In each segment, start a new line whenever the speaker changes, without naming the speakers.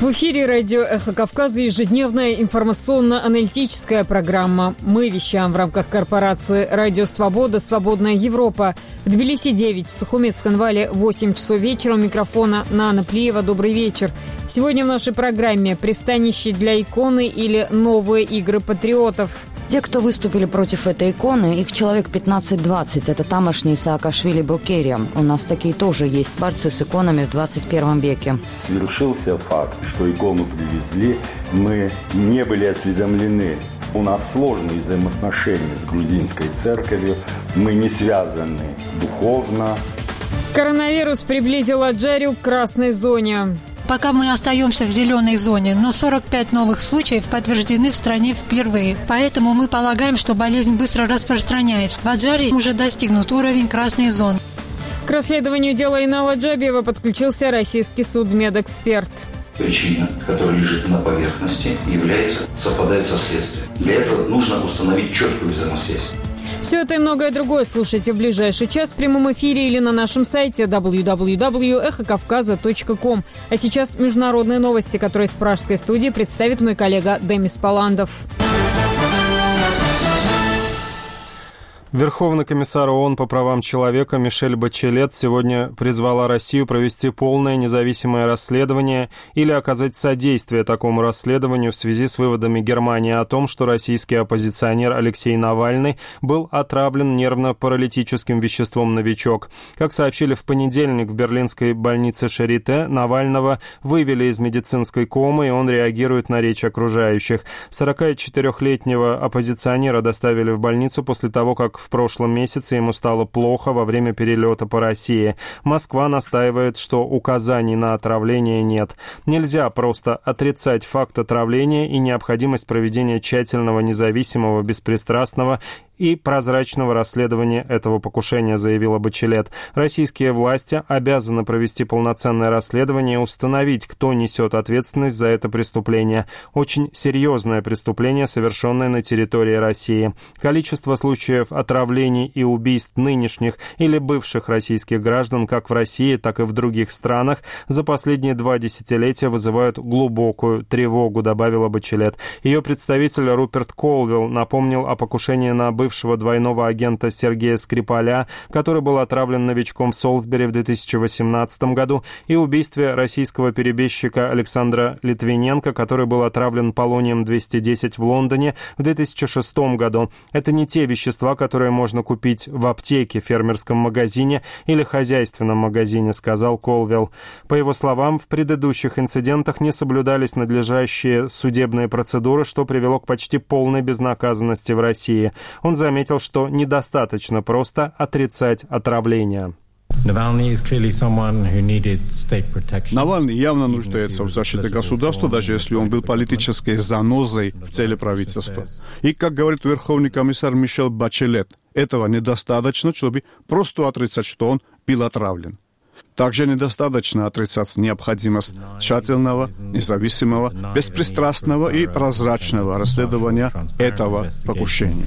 В эфире радио «Эхо Кавказа» ежедневная информационно-аналитическая программа. Мы вещаем в рамках корпорации «Радио Свобода. Свободная Европа». В Тбилиси 9, в Сухуме, Цхинвале 8 часов вечера. У микрофона Нана Плиева. Добрый вечер. Сегодня в нашей программе «Пристанище для иконы» или «Новые игры патриотов».
Те, кто выступили против этой иконы, их человек 15-20. Это тамошний Саакашвили Бокерия. У нас такие тоже есть борцы с иконами в 21 веке.
Свершился факт, что икону привезли. Мы не были осведомлены. У нас сложные взаимоотношения с грузинской церковью. Мы не связаны духовно.
Коронавирус приблизил Аджарию к красной зоне.
Пока мы остаемся в зеленой зоне, но 45 новых случаев подтверждены в стране впервые. Поэтому мы полагаем, что болезнь быстро распространяется. В Аджарии уже достигнут уровень красной зоны.
К расследованию дела Инала Джабиева подключился российский судмедэксперт.
Причина, которая лежит на поверхности, совпадает со следствием. Для этого нужно установить четкую взаимосвязь.
Все это и многое другое слушайте в ближайший час в прямом эфире или на нашем сайте www.эхокавказа.ком. А сейчас международные новости, которые с пражской студии представит мой коллега Демис Паландов.
Верховный комиссар ООН по правам человека Мишель Бачелет сегодня призвала Россию провести полное независимое расследование или оказать содействие такому расследованию в связи с выводами Германии о том, что российский оппозиционер Алексей Навальный был отравлен нервно-паралитическим веществом «Новичок». Как сообщили в понедельник в берлинской больнице Шарите, Навального вывели из медицинской комы, и он реагирует на речь окружающих. 44-летнего оппозиционера доставили в больницу после того, как в прошлом месяце ему стало плохо во время перелета по России. Москва настаивает, что указаний на отравление нет. Нельзя просто отрицать факт отравления и необходимость проведения тщательного, независимого, беспристрастного и прозрачного расследования этого покушения, заявила Бачелет. Российские власти обязаны провести полноценное расследование и установить, кто несет ответственность за это преступление. Очень серьезное преступление, совершенное на территории России. Количество случаев отравлений и убийств нынешних или бывших российских граждан как в России, так и в других странах за последние 2 десятилетия вызывают глубокую тревогу, добавила Бачелет. Ее представитель Руперт Колвилл напомнил о покушении на бывшего двойного агента Сергея Скрипаля, который был отравлен новичком в Солсбери в 2018 году, и убийстве российского перебежчика Александра Литвиненко, который был отравлен полонием-210 в Лондоне в 2006 году. Это не те вещества, которые можно купить в аптеке, фермерском магазине или хозяйственном магазине, сказал Колвилл. По его словам, в предыдущих инцидентах не соблюдались надлежащие судебные процедуры, что привело к почти полной безнаказанности в России. Он заметил, что недостаточно просто отрицать отравление.
Навальный явно нуждается в защите государства, даже если он был политической занозой в теле правительства. И, как говорит Верховный комиссар Мишель Бачелет, этого недостаточно, чтобы просто отрицать, что он был отравлен. Также недостаточно отрицать необходимость тщательного, независимого, беспристрастного и прозрачного расследования этого покушения.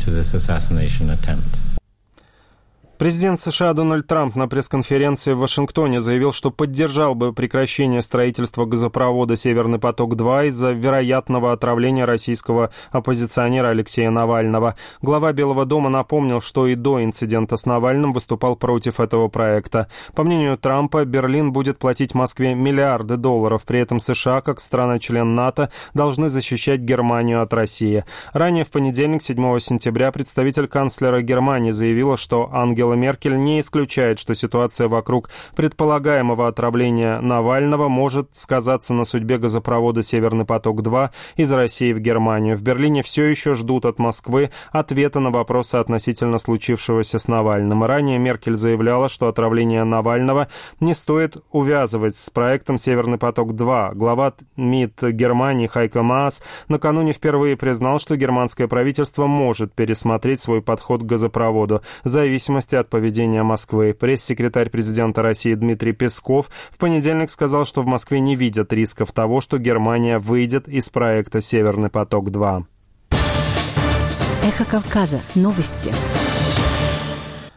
Президент США Дональд Трамп на пресс-конференции в Вашингтоне заявил, что поддержал бы прекращение строительства газопровода «Северный поток-2» из-за вероятного отравления российского оппозиционера Алексея Навального. Глава Белого дома напомнил, что и до инцидента с Навальным выступал против этого проекта. По мнению Трампа, Берлин будет платить Москве миллиарды долларов. При этом США, как страна-член НАТО, должны защищать Германию от России. Ранее в понедельник, 7 сентября, представитель канцлера Германии заявила, что Ангела Меркель не исключает, что ситуация вокруг предполагаемого отравления Навального может сказаться на судьбе газопровода «Северный поток-2» из России в Германию. В Берлине все еще ждут от Москвы ответа на вопросы относительно случившегося с Навальным. Ранее Меркель заявляла, что отравление Навального не стоит увязывать с проектом «Северный поток-2». Глава МИД Германии Хайко Маас накануне впервые признал, что германское правительство может пересмотреть свой подход к газопроводу в зависимости от поведения Москвы. Пресс-секретарь президента России Дмитрий Песков в понедельник сказал, что в Москве не видят рисков того, что Германия выйдет из проекта «Северный поток-2».
Эхо Кавказа. Новости.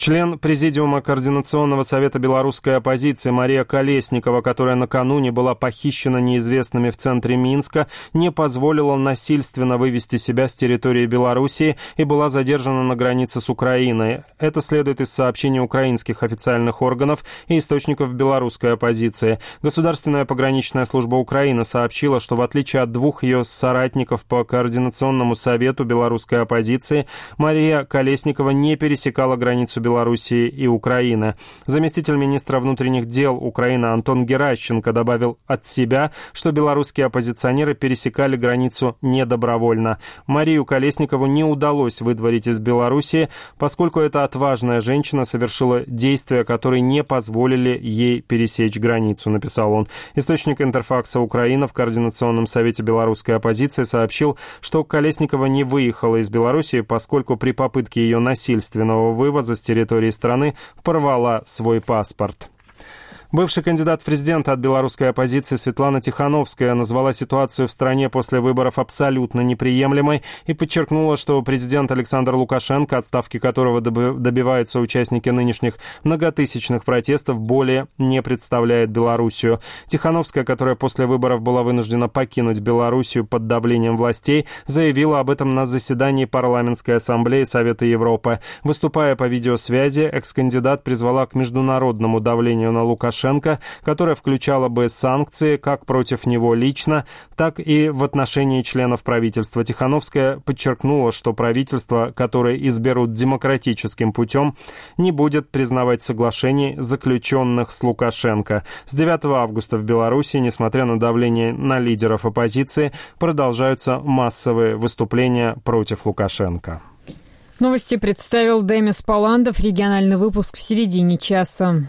Член Президиума Координационного совета белорусской оппозиции Мария Колесникова, которая накануне была похищена неизвестными в центре Минска, не позволила насильственно вывести себя с территории Белоруссии и была задержана на границе с Украиной. Это следует из сообщений украинских официальных органов и источников белорусской оппозиции. Государственная пограничная служба Украины сообщила, что в отличие от двух ее соратников по Координационному совету белорусской оппозиции, Мария Колесникова не пересекала границу Белоруссии и Украины. Заместитель министра внутренних дел Украины Антон Геращенко добавил от себя, что белорусские оппозиционеры пересекали границу недобровольно. Марию Колесникову не удалось выдворить из Белоруссии, поскольку эта отважная женщина совершила действия, которые не позволили ей пересечь границу, написал он. Источник Интерфакса Украина в Координационном совете белорусской оппозиции сообщил, что Колесникова не выехала из Белоруссии, поскольку при попытке ее насильственного вывоза с территории страны порвала свой паспорт. Бывший кандидат в президенты от белорусской оппозиции Светлана Тихановская назвала ситуацию в стране после выборов абсолютно неприемлемой и подчеркнула, что президент Александр Лукашенко, отставки которого добиваются участники нынешних многотысячных протестов, более не представляет Белоруссию. Тихановская, которая после выборов была вынуждена покинуть Белоруссию под давлением властей, заявила об этом на заседании парламентской ассамблеи Совета Европы. Выступая по видеосвязи, экс-кандидат призвала к международному давлению на Лукашенко, которая включала бы санкции как против него лично, так и в отношении членов правительства. Тихановская подчеркнула, что правительство, которое изберут демократическим путем, не будет признавать соглашений, заключенных с Лукашенко. С 9 августа в Беларуси, несмотря на давление на лидеров оппозиции, продолжаются массовые выступления против Лукашенко.
Новости представил Демис Паландов. Региональный выпуск в середине часа.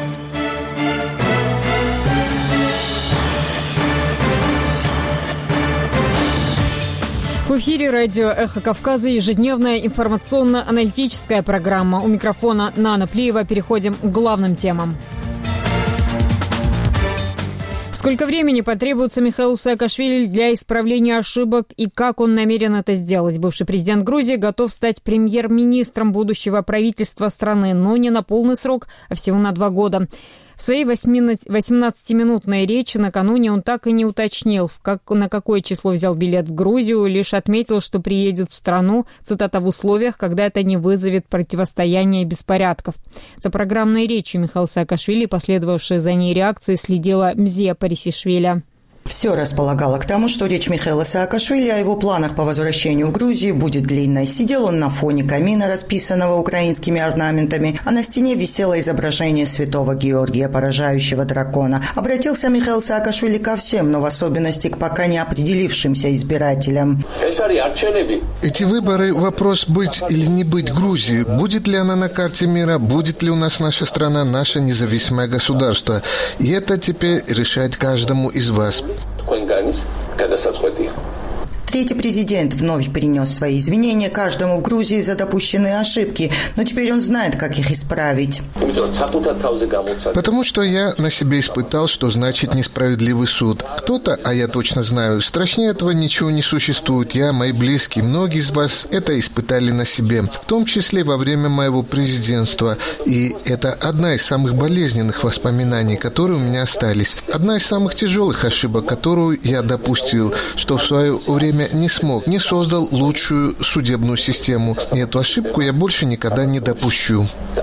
В эфире радио «Эхо Кавказа», ежедневная информационно-аналитическая программа. У микрофона Нана Плиева. Переходим к главным темам. Сколько времени потребуется Михаилу Саакашвили для исправления ошибок и как он намерен это сделать? Бывший президент Грузии готов стать премьер-министром будущего правительства страны, но не на полный срок, а всего на 2 года. В своей 18-минутной речи накануне он так и не уточнил, на какое число взял билет в Грузию, лишь отметил, что приедет в страну, цитата, в условиях, когда это не вызовет противостояния и беспорядков. За программной речью Михаила Саакашвили, последовавшей за ней реакции, следила Мзия Парисишвили.
Все располагало к тому, что речь Михаила Саакашвили о его планах по возвращению в Грузию будет длинной. Сидел он на фоне камина, расписанного украинскими орнаментами, а на стене висело изображение святого Георгия, поражающего дракона. Обратился Михаил Саакашвили ко всем, но в особенности к пока не определившимся избирателям.
Эти выборы – вопрос быть или не быть Грузии. Будет ли она на карте мира, будет ли у нас наша страна, наше независимое государство. И это теперь решать каждому из вас.
Третий президент вновь принес свои извинения каждому в Грузии за допущенные ошибки, но теперь он знает, как их исправить.
Потому что я на себе испытал, что значит несправедливый суд. Кто-то, а я точно знаю, страшнее этого ничего не существует. Я, мои близкие, многие из вас это испытали на себе, в том числе во время моего президентства. И это одна из самых болезненных воспоминаний, которые у меня остались. Одна из самых тяжелых ошибок, которую я допустил, что в свое время не смог, не создал лучшую судебную систему. И эту ошибку я больше никогда не допущу.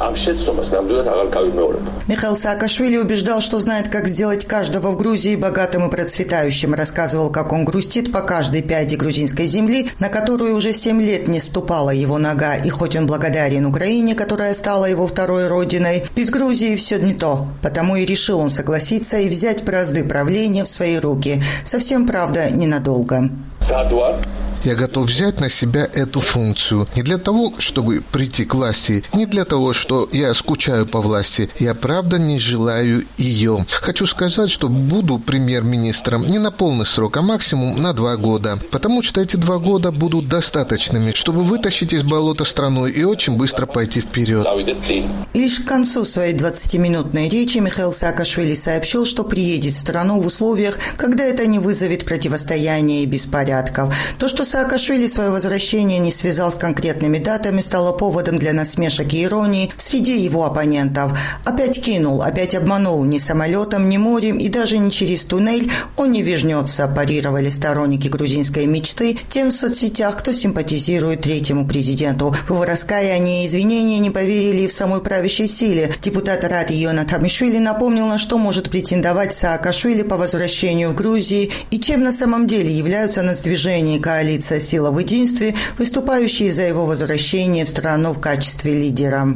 Михаил Саакашвили убеждал, что знает, как сделать каждого в Грузии богатым и процветающим. Рассказывал, как он грустит по каждой пяде грузинской земли, на которую уже 7 лет не ступала его нога. И хоть он благодарен Украине, которая стала его второй родиной, без Грузии все не то. Потому и решил он согласиться и взять бразды правления в свои руки. Совсем, правда, ненадолго.
Я готов взять на себя эту функцию. Не для того, чтобы прийти к власти, не для того, что я скучаю по власти. Я правда не желаю ее. Хочу сказать, что буду премьер-министром не на полный срок, а максимум на 2 года. Потому что эти 2 года будут достаточными, чтобы вытащить из болота страну и очень быстро пойти вперед.
И лишь к концу своей 20-минутной речи Михаил Саакашвили сообщил, что приедет в страну в условиях, когда это не вызовет противостояния и беспорядков. То, что Саакашвили свое возвращение не связал с конкретными датами, стало поводом для насмешек и иронии среди его оппонентов. Опять кинул, опять обманул. Ни самолетом, ни морем и даже не через туннель он не вернется, парировали сторонники грузинской мечты тем в соцсетях, кто симпатизирует третьему президенту. В его раскаяние и извинения не поверили и в самой правящей силе. Депутат Ради Йонат Хамишвили напомнил, на что может претендовать Саакашвили по возвращению в Грузию и чем на самом деле являются нацдвижение и коалиция «Сила в единстве», выступающие за его возвращение в страну в качестве лидера.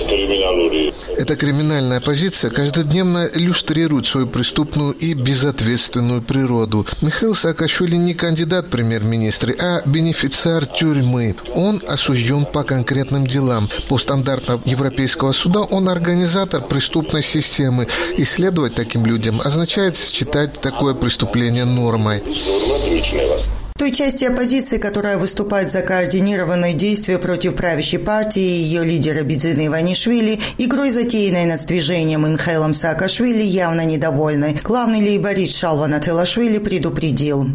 Эта криминальная оппозиция каждодневно иллюстрирует свою преступную и безответственную природу. Михаил Саакашвили не кандидат в премьер-министры, а бенефициар тюрьмы. Он осужден по конкретным делам. По стандартам Европейского суда он организатор преступной системы. И следовать таким людям означает считать такое преступление нормой.
Той части оппозиции, которая выступает за координированные действия против правящей партии и ее лидера Бидзины Иванишвили, игрой, затеянной нацдвижением и Михаилом Саакашвили, явно недовольны. Главный лейборист Шалва Атилашвили предупредил.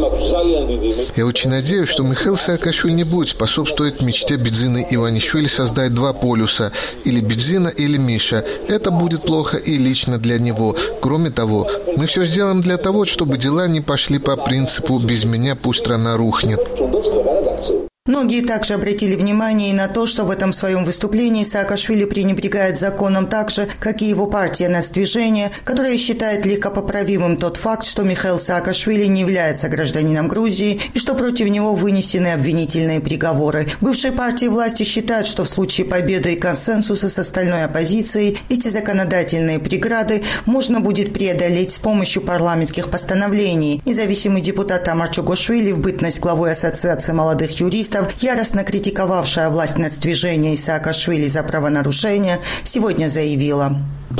Я очень надеюсь, что Михаил Саакашвили не будет способствовать мечте Бидзины Иванишвили создать два полюса – или Бидзина, или Миша. Это будет плохо и лично для него. Кроме того, мы все сделаем для того, чтобы дела не пошли по принципу «без меня пусть страна рухнет».
Многие также обратили внимание и на то, что в этом своем выступлении Саакашвили пренебрегает законом так же, как и его партия «Нацдвижение», которая считает легкопоправимым тот факт, что Михаил Саакашвили не является гражданином Грузии и что против него вынесены обвинительные приговоры. Бывшие партии власти считают, что в случае победы и консенсуса с остальной оппозицией эти законодательные преграды можно будет преодолеть с помощью парламентских постановлений. Независимый депутат Тамар Чугошвили в бытность главой Ассоциации молодых юристов, яростно критиковавшая власть нацдвижения и Саакашвили за правонарушения, сегодня заявила: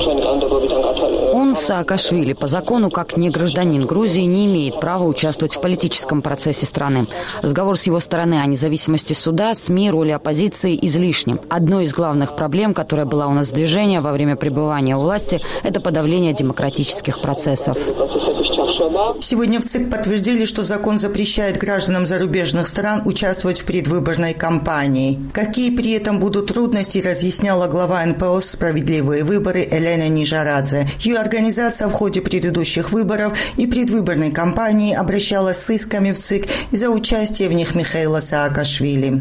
он, Саакашвили, по закону, как не гражданин Грузии, не имеет права участвовать в политическом процессе страны. Разговор с его стороны о независимости суда, СМИ, роли оппозиции излишним. Одной из главных проблем, которая была у нацдвижения во время пребывания у власти, это подавление демократических процессов.
Сегодня в ЦИК подтвердили, что закон запрещает гражданам зарубежных стран участвовать в предвыборной кампании. Какие при этом будут трудности, разъясняла глава НПО «Справедливые выборы» Елена Нижарадзе. Ее организация в ходе предыдущих выборов и предвыборной кампании обращалась с исками в ЦИК из-за участия в них Михаила Саакашвили.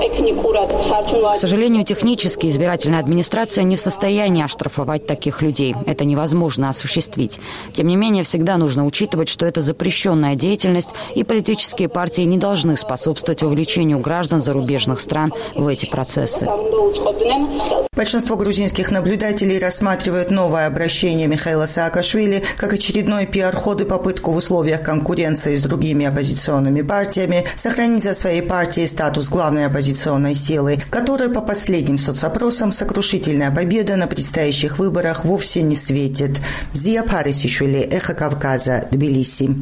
К сожалению, технически избирательная администрация не в состоянии оштрафовать таких людей. Это невозможно осуществить. Тем не менее, всегда нужно учитывать, что это запрещенная деятельность, и политические партии не должны способствовать вовлечению граждан зарубежных стран в эти процессы.
Большинство грузинских наблюдателей рассматривают новое обращение Михаила Саакашвили как очередной пиар-ход и попытку в условиях конкуренции с другими оппозиционными партиями сохранить за своей партией статус главной оппозиционной силы, которой по последним соцопросам сокрушительная победа на предстоящих выборах вовсе не светит. Зия Парисишвили, Эхо Кавказа, Тбилиси.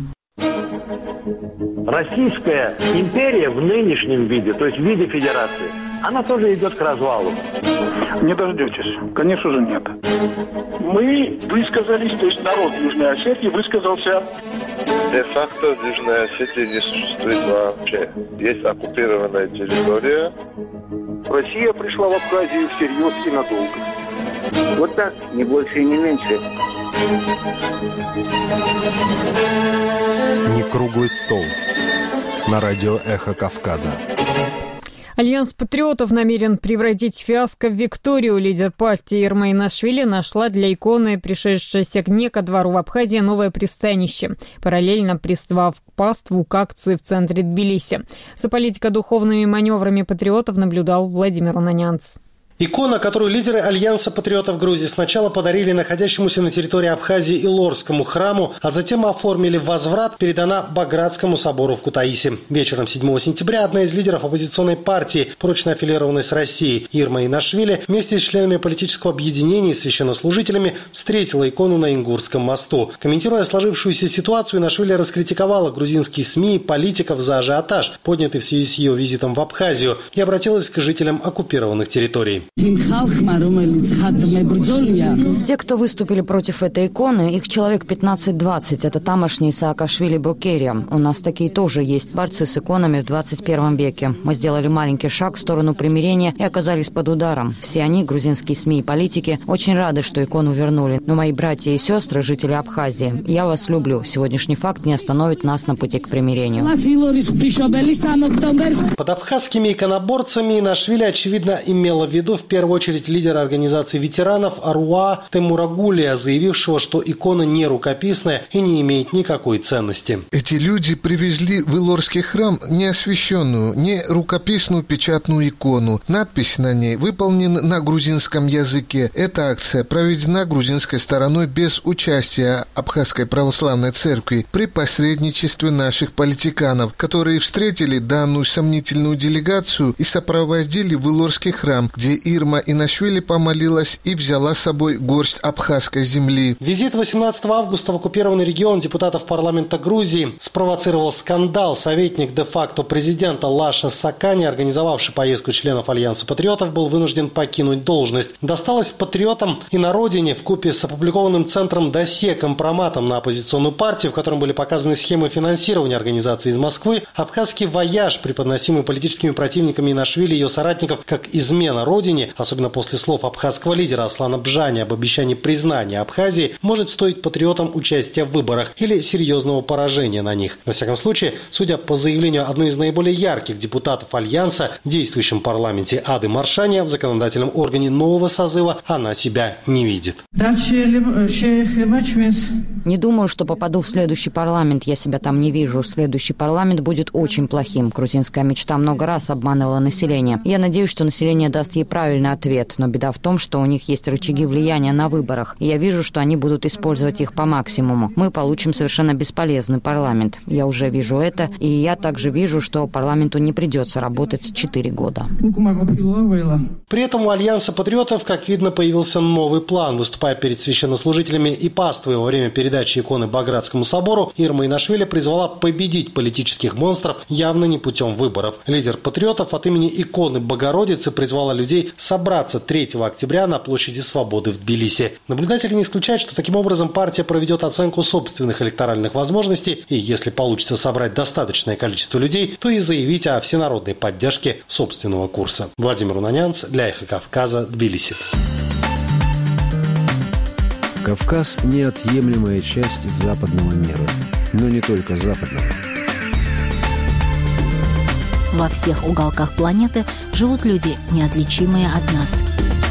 Российская империя в нынешнем виде, то есть в виде федерации, она тоже идет к развалу.
Не дождетесь. Конечно же, нет. Мы высказались, то есть народ Южной Осетии высказался.
Де-факто Южная Осетия не существует вообще. Есть оккупированная территория.
Россия пришла в Абхазию всерьез и надолго.
Вот так, не больше и не меньше.
Не круглый стол. На радио «Эхо Кавказа».
Альянс патриотов намерен превратить фиаско в викторию. Лидер партии Ирма-Инашвили нашла для иконы, пришедшейся не ко двору в Абхазии, новое пристанище, параллельно призвав к паству к акции в центре Тбилиси. За политико-духовными маневрами патриотов наблюдал Владимир Унанянц.
Икона, которую лидеры Альянса патриотов Грузии сначала подарили находящемуся на территории Абхазии Илорскому храму, а затем оформили возврат, передана Багратскому собору в Кутаиси. Вечером 7 сентября одна из лидеров оппозиционной партии, прочно аффилированной с Россией, Ирма-Инашвили, вместе с членами политического объединения и священнослужителями встретила икону на Ингурском мосту. Комментируя сложившуюся ситуацию, Инашвили раскритиковала грузинские СМИ и политиков за ажиотаж, поднятый в связи с ее визитом в Абхазию, и обратилась к жителям оккупированных территорий.
Те, кто выступили против этой иконы, их человек 15-20. Это тамошний Саакашвили Бокерия. У нас такие тоже есть борцы с иконами в 21 веке. Мы сделали маленький шаг в сторону примирения и оказались под ударом. Все они, грузинские СМИ и политики, очень рады, что икону вернули. Но мои братья и сестры, жители Абхазии, я вас люблю. Сегодняшний факт не остановит нас на пути к примирению.
Под абхазскими иконоборцами Инашвили, очевидно, имела в виду в первую очередь лидера организации ветеранов Аруа Темурагулия, заявившего, что икона не рукописная и не имеет никакой ценности.
Эти люди привезли в Илорский храм неосвященную, не рукописную печатную икону. Надпись на ней выполнена на грузинском языке. Эта акция проведена грузинской стороной без участия Абхазской православной церкви при посредничестве наших политиканов, которые встретили данную сомнительную делегацию и сопроводили в Илорский храм, где Ирма Инашвили помолилась и взяла с собой горсть абхазской земли.
Визит 18 августа в оккупированный регион депутатов парламента Грузии спровоцировал скандал. Советник де-факто президента Лаша Сакани, организовавший поездку членов Альянса патриотов, был вынужден покинуть должность. Досталось патриотам и на родине вкупе с опубликованным центром досье компроматом на оппозиционную партию, в котором были показаны схемы финансирования организации из Москвы, абхазский вояж, преподносимый политическими противниками Инашвили и ее соратников как измена родине, особенно после слов абхазского лидера Аслана Бжани об обещании признания Абхазии, может стоить патриотам участия в выборах или серьезного поражения на них. Во всяком случае, судя по заявлению одной из наиболее ярких депутатов Альянса в действующем парламенте Ады Маршания, в законодательном органе нового созыва она себя не видит.
Не думаю, что попаду в следующий парламент. Я себя там не вижу. Следующий парламент будет очень плохим. Грузинская мечта много раз обманывала население. Я надеюсь, что население даст ей правильный ответ. Но беда в том, что у них есть рычаги влияния на выборах. И я вижу, что они будут использовать их по максимуму. Мы получим совершенно бесполезный парламент. Я уже вижу это. И я также вижу, что парламенту не придется работать 4 года.
При этом у Альянса патриотов, как видно, появился новый план. Выступая перед священнослужителями и паствой во время передачи иконы Багратскому собору, Ирма Инашвили призвала победить политических монстров явно не путем выборов. Лидер патриотов от имени иконы Богородицы призвала людей собраться 3 октября на площади Свободы в Тбилиси. Наблюдатели не исключают, что таким образом партия проведет оценку собственных электоральных возможностей и, если получится собрать достаточное количество людей, то и заявить о всенародной поддержке собственного курса. Владимир Унанянц для Эхо Кавказа, Тбилиси.
Кавказ – неотъемлемая часть западного мира, но не только западного.
Во всех уголках планеты живут люди, неотличимые от нас.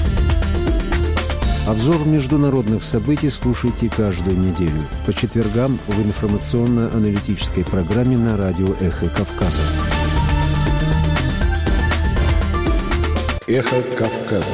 Обзор международных событий слушайте каждую неделю по четвергам в информационно-аналитической программе на радио «Эхо Кавказа».
«Эхо Кавказа».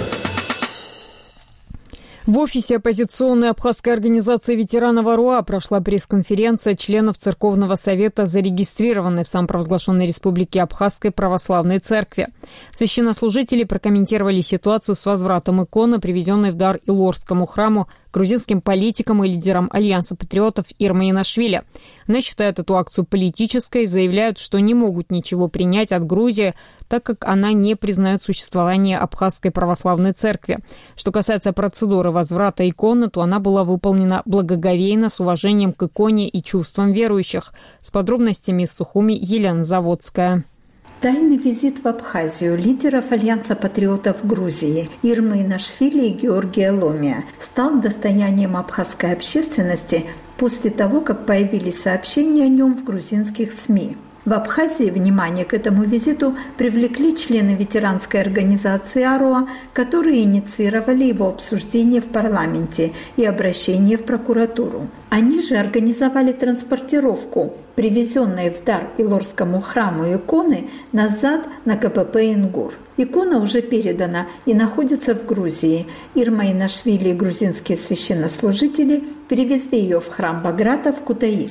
В офисе оппозиционной абхазской организации ветеранов Аруа прошла пресс-конференция членов Церковного совета, зарегистрированной в самопровозглашенной республике Абхазской православной церкви. Священнослужители прокомментировали ситуацию с возвратом иконы, привезенной в дар Илорскому храму, грузинским политикам и лидерам Альянса патриотов Ирмы Инашвили. Они считают эту акцию политической и заявляют, что не могут ничего принять от Грузии, так как она не признает существование Абхазской православной церкви. Что касается процедуры возврата иконы, то она была выполнена благоговейно, с уважением к иконе и чувствам верующих. С подробностями из Сухуми Елена Заводская.
Тайный визит в Абхазию лидеров Альянса патриотов Грузии Ирмы Инашвили и Георгия Ломия стал достоянием абхазской общественности после того, как появились сообщения о нем в грузинских СМИ. В Абхазии внимание к этому визиту привлекли члены ветеранской организации «Аруа», которые инициировали его обсуждение в парламенте и обращение в прокуратуру. Они же организовали транспортировку, привезенной в дар Илорскому храму иконы, назад на КПП «Ингур». Икона уже передана и находится в Грузии. Ирма Инашвили и грузинские священнослужители перевезли ее в храм Баграта в Кутаиси.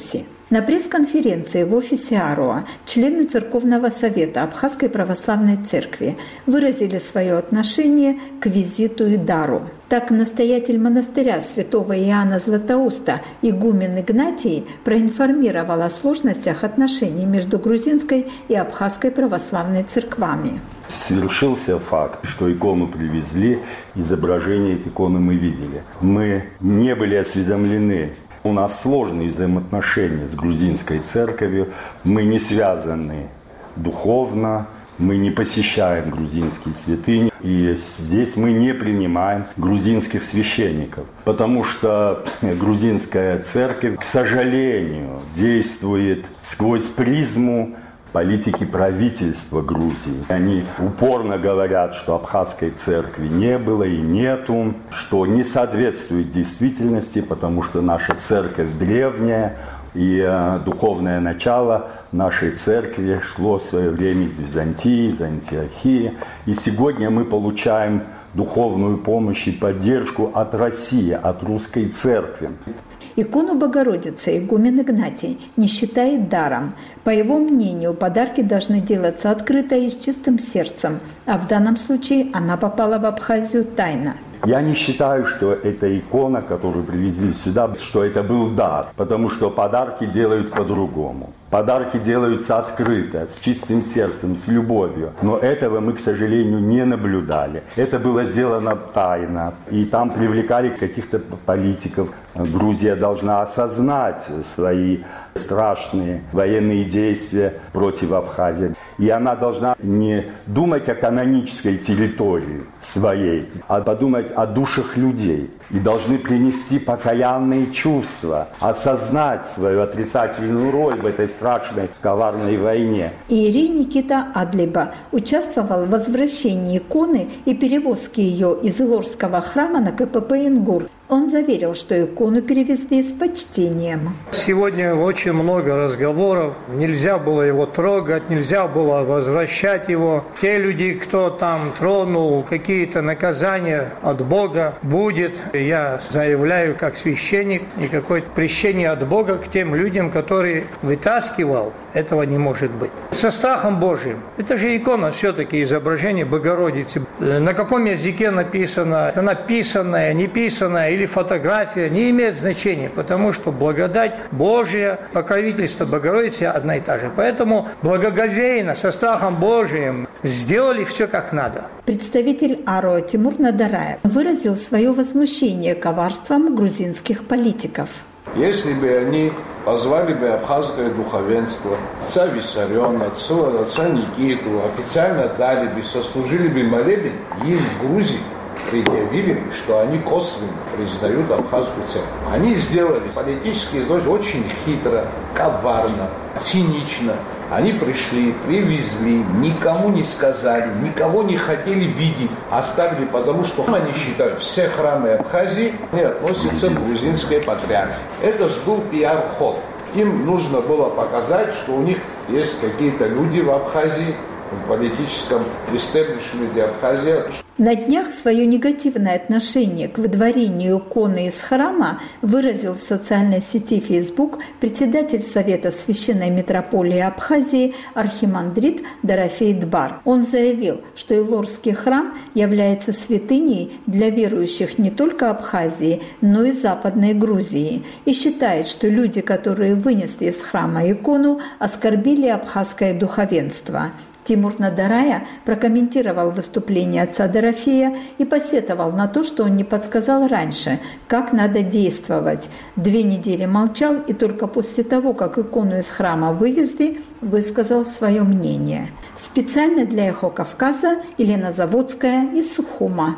На пресс-конференции в офисе АРОА члены Церковного совета Абхазской православной церкви выразили свое отношение к визиту и дару. Так, настоятель монастыря святого Иоанна Златоуста игумен Игнатий проинформировал о сложностях отношений между грузинской и абхазской православной церквами.
Свершился факт, что икону привезли, изображение иконы мы видели. Мы не были осведомлены. У нас сложные взаимоотношения с грузинской церковью. Мы не связаны духовно, мы не посещаем грузинские святыни. И здесь мы не принимаем грузинских священников. Потому что грузинская церковь, к сожалению, действует сквозь призму политики правительства Грузии. Они упорно говорят, что абхазской церкви не было и нету, что не соответствует действительности, потому что наша церковь древняя, и духовное начало нашей церкви шло в свое время из Византии, из Антиохии. И сегодня мы получаем духовную помощь и поддержку от России, от русской церкви.
Икону Богородицы игумен Игнатий не считает даром. По его мнению, подарки должны делаться открыто и с чистым сердцем, а в данном случае она попала в Абхазию тайно.
Я не считаю, что эта икона, которую привезли сюда, что это был дар, потому что подарки делают по-другому. Подарки делаются открыто, с чистым сердцем, с любовью. Но этого мы, к сожалению, не наблюдали. Это было сделано тайно. И там привлекали каких-то политиков. Грузия должна осознать свои страшные военные действия против Абхазии. И она должна не думать о канонической территории своей, а подумать о душах людей. И должны принести покаянные чувства, осознать свою отрицательную роль в этой страшной, коварной войне.
Иерей Никита Адлиба участвовал в возвращении иконы и перевозке ее из Илорского храма на КПП Ингур. Он заверил, что икону перевезли с почтением.
Сегодня очень много разговоров. Нельзя было его трогать, нельзя было возвращать его. Те люди, кто там тронул, какие-то наказания от Бога будет. Я заявляю, как священник, никакое прещение от Бога к тем людям, которые вытаскивал. Этого не может быть. Со страхом Божьим. Это же икона, все-таки изображение Богородицы. На каком языке написано, это написанное, неписанное или фотография, не имеет значения, потому что благодать Божья, покровительство Богородицы одна и та же. Поэтому благоговейно, со страхом Божьим сделали все как надо.
Представитель АРОА Тимур Надараев выразил свое возмущение коварством грузинских политиков.
Если бы они позвали бы абхазское духовенство, отца Виссариона, отца Никиту, официально дали бы, сослужили бы молебен, им в Грузии предъявили, что они косвенно признают абхазскую церковь. Они сделали политические злость очень хитро, коварно, цинично. Они пришли, привезли, никому не сказали, никого не хотели видеть, оставили, потому что они считают, все храмы Абхазии не относятся к грузинской патриархии. Это же был пиар-ход. Им нужно было показать, что у них есть какие-то люди в Абхазии, в политическом истеблишменте Абхазии.
На днях свое негативное отношение к выдворению иконы из храма выразил в социальной сети Facebook председатель Совета Священной Митрополии Абхазии архимандрит Дорофей Дбар. Он заявил, что Илорский храм является святыней для верующих не только Абхазии, но и Западной Грузии, и считает, что люди, которые вынесли из храма икону, оскорбили абхазское духовенство. Тимур Надарая прокомментировал выступление отца Дорофея и посетовал на то, что он не подсказал раньше, как надо действовать. 2 недели молчал и только после того, как икону из храма вывезли, высказал свое мнение. Специально для «Эхо Кавказа» Елена Заводская из Сухума.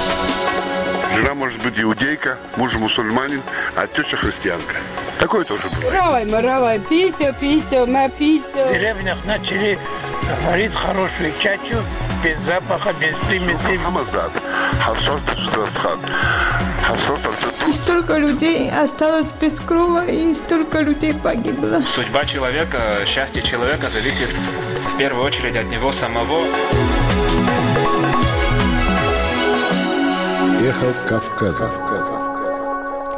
Жена может быть иудейка, муж мусульманин, а теща христианка. Такое тоже бывает.
Равай, писю, на писю.
В деревнях начали говорить хорошую чачу, без запаха, без примесей.
И столько людей осталось без крова, и столько людей погибло.
Судьба человека, счастье человека зависит в первую очередь от него самого.
Эхо Кавказа.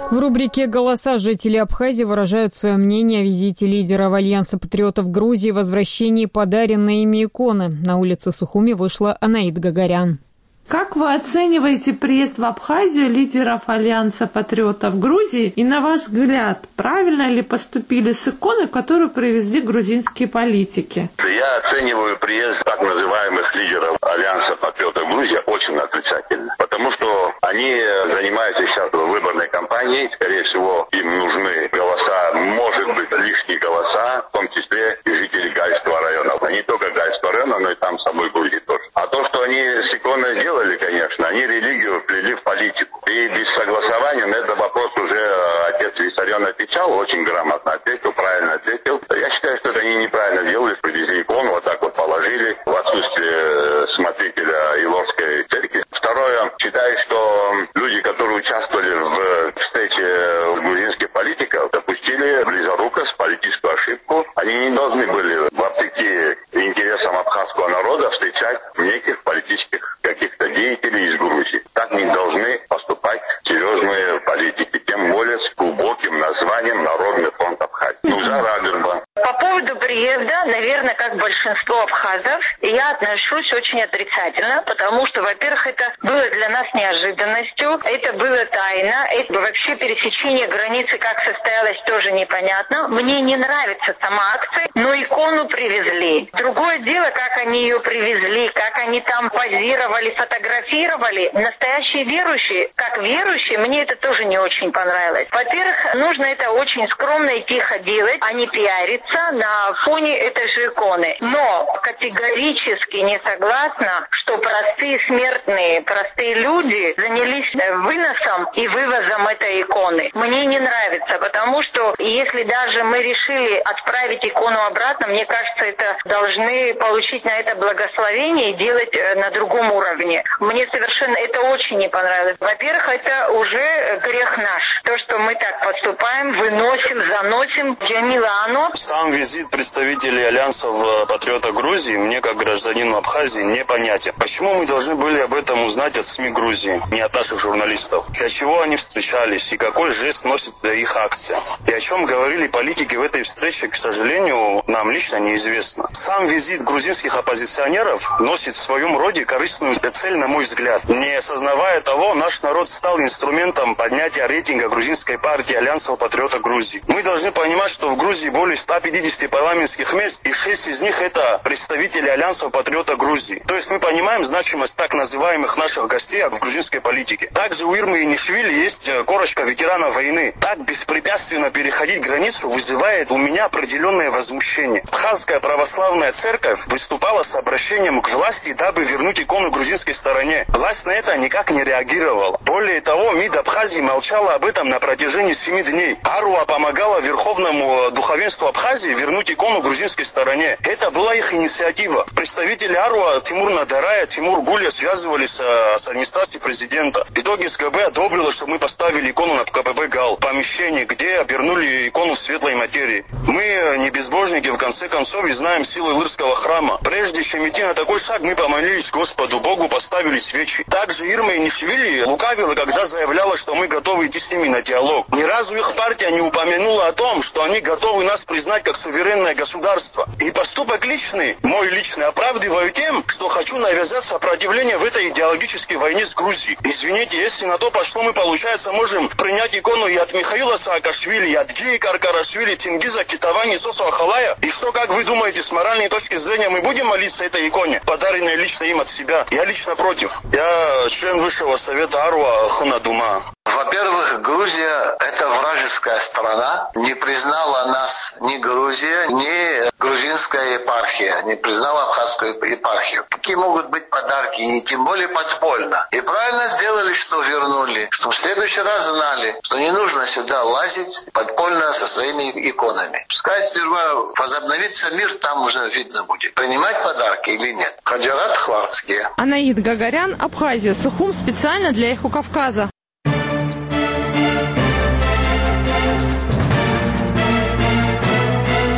В рубрике «Голоса» жители Абхазии выражают свое мнение о визите лидеров Альянса патриотов Грузии и возвращении подаренной ими иконы. На улице Сухуми вышла Анаид Гагарян.
Как вы оцениваете приезд в Абхазию лидеров Альянса патриотов Грузии? И на ваш взгляд, правильно ли поступили с иконой, которую привезли грузинские политики?
Я оцениваю приезд так называемых лидеров Альянса патриотов Грузии очень отрицательно. Потому что они занимаются сейчас выборной кампанией. Скорее всего, им нужны голоса, может быть, лишние голоса, в том числе и жители Гальского района. Не только Гальского района, но и там самой Грузии тоже. А то, что они с иконой делали, конечно, они религию вплели в политику. И без согласования на этот вопрос уже отец Виссарион отвечал, очень грамотно ответил, правильно ответил. Я считаю, что это они неправильно делали, привезли икону, вот так вот положили в отсутствие смотрителя Илорской церкви. Второе, считаю, что люди, которые участвовали в встрече грузинских политиков, допустили близорукость, политическую ошибку. Они не должны были, вопреки интересам абхазского народа, встречать неких политических каких-то деятелей из Грузии. Так не должны поступать серьезные политики, тем более с глубоким названием «Народный фронт Абхазии». Нузар Агерба.
По поводу приезда, наверное, как большинство абхазов, я отношусь очень отрицательно, потому что, во-первых, это было для нас неожиданностью, это было тайна, это вообще пересечение границы, как состоялось, тоже непонятно. Мне не нравится сама акция, но икону привезли. Другое дело, как они ее привезли, как они там позировали, фотографировали. Настоящие верующие, как верующие, мне это тоже не очень понравилось. Во-первых, нужно это очень скромно и тихо делать, а не пиариться на фоне этой же иконы. Но категорически не согласна, что простые смертные, простые люди занялись выносом и вывозом этой иконы. Мне не нравится, потому что если даже мы решили отправить икону обратно, мне кажется, это должны получить на это благословение и делать на другом уровне. Мне совершенно это очень не понравилось. Во-первых, это уже грех наш. То, что мы так поступаем, выносим, заносим. Джамилану.
Сам визит представителей Альянса патриотов Грузии мне, как гражданину Абхазии, непонятен. Почему мы должны были об этом узнать от СМИ Грузии, не от наших журналистов? Для чего они встречались и какой жест носит их акция? И о чем говорили политики в этой встрече, к сожалению, нам лично неизвестно. Сам визит грузинских оппозиционеров носит в своем роде корыстную цель, на мой взгляд. Не осознавая того, наш народ стал инструментом поднятия рейтинга грузинской партии Альянса патриотов Грузии. Мы должны понимать, что в Грузии более 150 парламентских мест, и 6 из них это представители Альянса патриотов Грузии. То есть мы понимаем значимость так называемых наших гостей в грузинской политике. Также у Ирмы Янишвили есть корочка ветеранов войны. Так беспрепятственно переходить границу вызывает у меня определенное возмущение. Абхазская православная церковь выступала с обращением к власти, дабы вернуть икону грузинской стороне. Власть на это никак не реагировала. Более того, МИД Абхазии молчала об этом на протяжении 7 дней. Аруа помогала Верховному духовенству Абхазии вернуть икону грузинской стороне. Это была их инициатива. Представители Аруа Тимур Надарая, Тимур Гуля связывались с администрацией президента. В итоге СГБ одобрило, что мы поставили икону на КПП ГАЛ, помещение, где обернули икону в светлой материи. Мы не безбожники, в конце концов, и знаем силы Илырского храма. Прежде чем идти на такой шаг, мы помолились Господу Богу, поставили свечи. Также Ирма Янишвили лукавила, когда заявляла, что мы готовы идти с ними на диалог. Ни разу их партия не упомянула о том, что они готовы нас признать как суверенное государство. И поступок личный, мой личный, оправдываю тем, что хочу навязать сопротивление в этой идеологической войне с Грузией. Извините, если на то пошло, мы, получается, можем принять икону и от Михаила Саакашвили, и от Геи Каркарашвили, Тенгиза Китавани, Сосу Ахалая. И что, как вы думаете, с моральной точки зрения мы будем молиться этой иконе, подаренной лично им от себя? Я лично против. Я член Высшего совета Аруа Ханадума.
Во-первых, Грузия – это вражеская страна. Не признала нас ни Грузия, ни грузинская епархия. Не признала абхазскую епархию. Какие могут быть подарки, и тем более подпольно. И правильно сделали, что вернули. Чтобы в следующий раз знали, что не нужно сюда лазить подпольно со своими иконами. Пускай сперва возобновится мир, там уже видно будет. Принимать подарки или нет. Хаджарат Хварцкий.
Анаид Гагарян, Абхазия, Сухум, специально для Эхо Кавказа.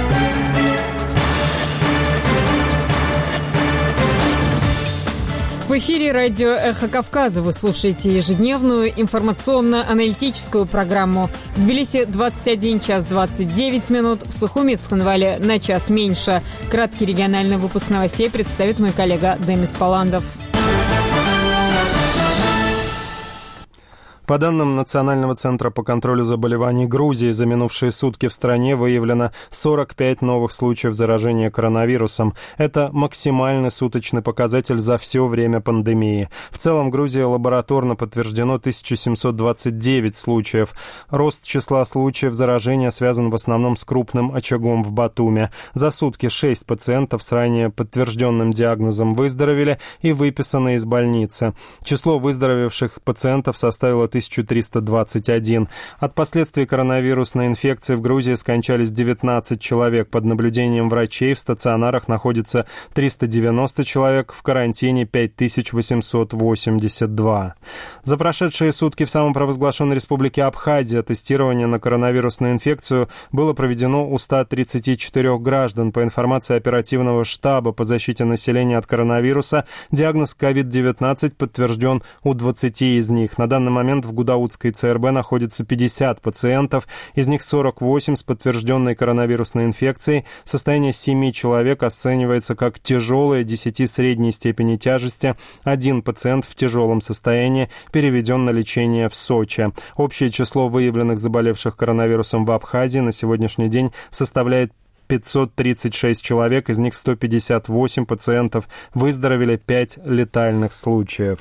В В эфире радио «Эхо Кавказа». Вы слушаете ежедневную информационно-аналитическую программу. В Тбилиси 21 час 29 минут, в Сухуми Цхинвале на час меньше. Краткий региональный выпуск новостей представит мой коллега Демис Паландов.
По данным Национального центра по контролю заболеваний Грузии, за минувшие сутки в стране выявлено 45 новых случаев заражения коронавирусом. Это максимальный суточный показатель за все время пандемии. В целом, в Грузии лабораторно подтверждено 1729 случаев. Рост числа случаев заражения связан в основном с крупным очагом в Батуме. За сутки 6 пациентов с ранее подтвержденным диагнозом выздоровели и выписаны из больницы. Число выздоровевших пациентов составило 1321. От последствий коронавирусной инфекции в Грузии скончались 19 человек. Под наблюдением врачей в стационарах находится 390 человек, в карантине 5882. За прошедшие сутки в самопровозглашенной республике Абхазия тестирование на коронавирусную инфекцию было проведено у 134 граждан. По информации оперативного штаба по защите населения от коронавируса, диагноз COVID-19 подтвержден у 20 из них. На данный момент в Гудаутской ЦРБ находится 50 пациентов, из них 48 с подтвержденной коронавирусной инфекцией. Состояние 7 человек оценивается как тяжелое, 10 средней степени тяжести. 1 пациент в тяжелом состоянии переведен на лечение в Сочи. Общее число выявленных заболевших коронавирусом в Абхазии на сегодняшний день составляет 536 человек, из них 158 пациентов выздоровели, 5 летальных случаев.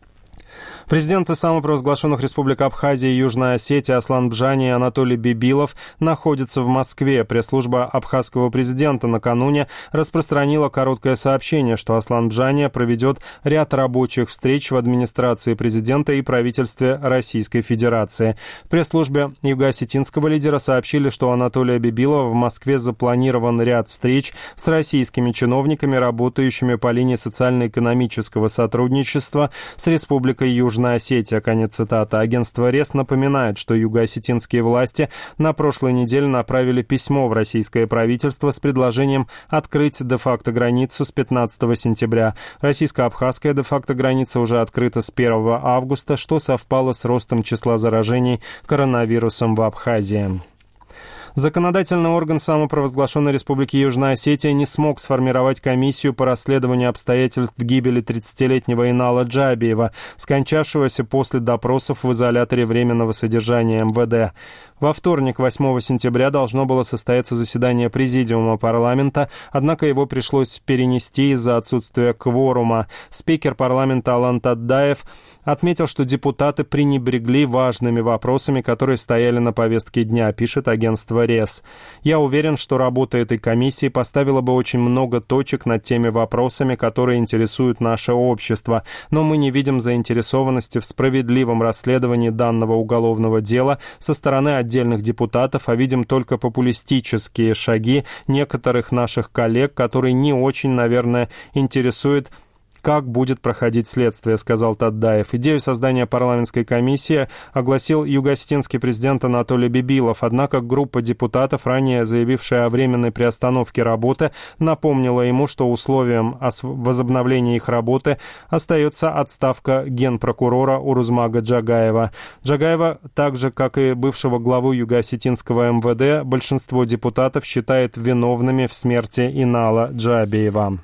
Президенты самопровозглашенных республик Абхазия и Южная Осетия Аслан Бжани и Анатолий Бибилов находятся в Москве. Пресс-служба абхазского президента накануне распространила короткое сообщение, что Аслан Бжани проведет ряд рабочих встреч в администрации президента и правительстве Российской Федерации. В пресс-службе юго-осетинского лидера сообщили, что у Анатолия Бибилова в Москве запланирован ряд встреч с российскими чиновниками, работающими по линии социально-экономического сотрудничества с Республикой Южная Осетия. Конец цитаты. Агентство РЕС напоминает, что юго-осетинские власти на прошлой неделе направили письмо в российское правительство с предложением открыть де-факто границу с 15 сентября. Российско-абхазская де-факто граница уже открыта с 1 августа, что совпало с ростом числа заражений коронавирусом в Абхазии. Законодательный орган самопровозглашенной республики Южная Осетия не смог сформировать комиссию по расследованию обстоятельств гибели 30-летнего Инала Джабиева, скончавшегося после допросов в изоляторе временного содержания МВД. Во вторник, 8 сентября, должно было состояться заседание Президиума парламента, однако его пришлось перенести из-за отсутствия кворума. Спикер парламента Алан Таддаев отметил, что депутаты пренебрегли важными вопросами, которые стояли на повестке дня, пишет агентство РЕС. «Я уверен, что работа этой комиссии поставила бы очень много точек над теми вопросами, которые интересуют наше общество, но мы не видим заинтересованности в справедливом расследовании данного уголовного дела со стороны отдельных депутатов, а видим только популистические шаги некоторых наших коллег, которые не очень, наверное, интересуют, как будет проходить следствие», — сказал Таддаев. Идею создания парламентской комиссии огласил юго-осетинский президент Анатолий Бибилов, однако группа депутатов, ранее заявившая о временной приостановке работы, напомнила ему, что условием возобновления их работы остается отставка генпрокурора Урузмага Джагаева. Джагаева, так же, как и бывшего главу юго-осетинского МВД, большинство депутатов считает виновными в смерти Инала Джабиева.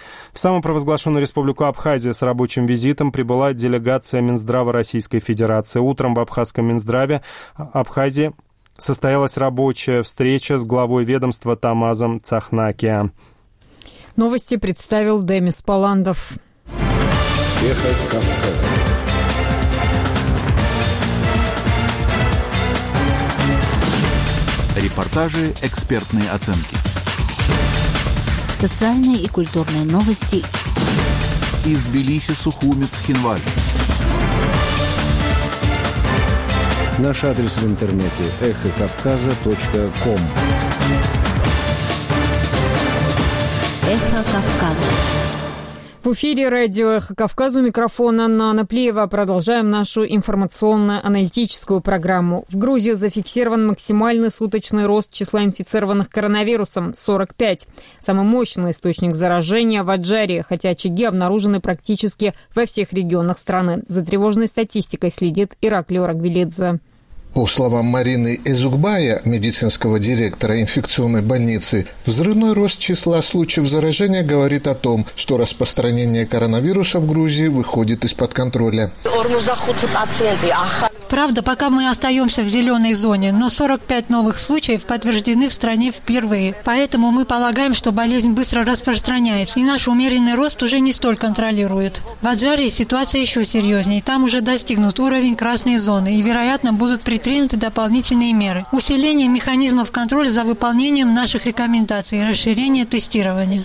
В самопровозглашенную республику Абхазия с рабочим визитом прибыла делегация Минздрава Российской Федерации. Утром в Абхазском Минздраве Абхазии состоялась рабочая встреча с главой ведомства Тамазом Цахнакия.
Новости представил Демис Паландов.
Ехать Кавказа.
Репортажи, экспертные оценки.
Социальные и культурные новости.
Из Тбилиси, Сухуми, Цхинваль.
Наш адрес в интернете эхокавказа.ком.
Эхо Кавказа.
В эфире радио «Эхо Кавказа», у микрофона Анна Анаплиева. Продолжаем нашу информационно-аналитическую программу. В Грузии зафиксирован максимальный суточный рост числа инфицированных коронавирусом – 45. Самый мощный источник заражения в Аджарии, хотя очаги обнаружены практически во всех регионах страны. За тревожной статистикой следит Ираклий Орагвелидзе.
По словам Марины Эзукбая, медицинского директора инфекционной больницы, взрывной рост числа случаев заражения говорит о том, что распространение коронавируса в Грузии выходит из-под контроля.
Правда, пока мы остаемся в зеленой зоне, но 45 новых случаев подтверждены в стране впервые. Поэтому мы полагаем, что болезнь быстро распространяется, и наш умеренный рост уже не столь контролирует. В Аджарии ситуация еще серьезнее. Там уже достигнут уровень красной зоны, и, вероятно, будут предприняты дополнительные меры. Усиление механизмов контроля за выполнением наших рекомендаций и расширение тестирования.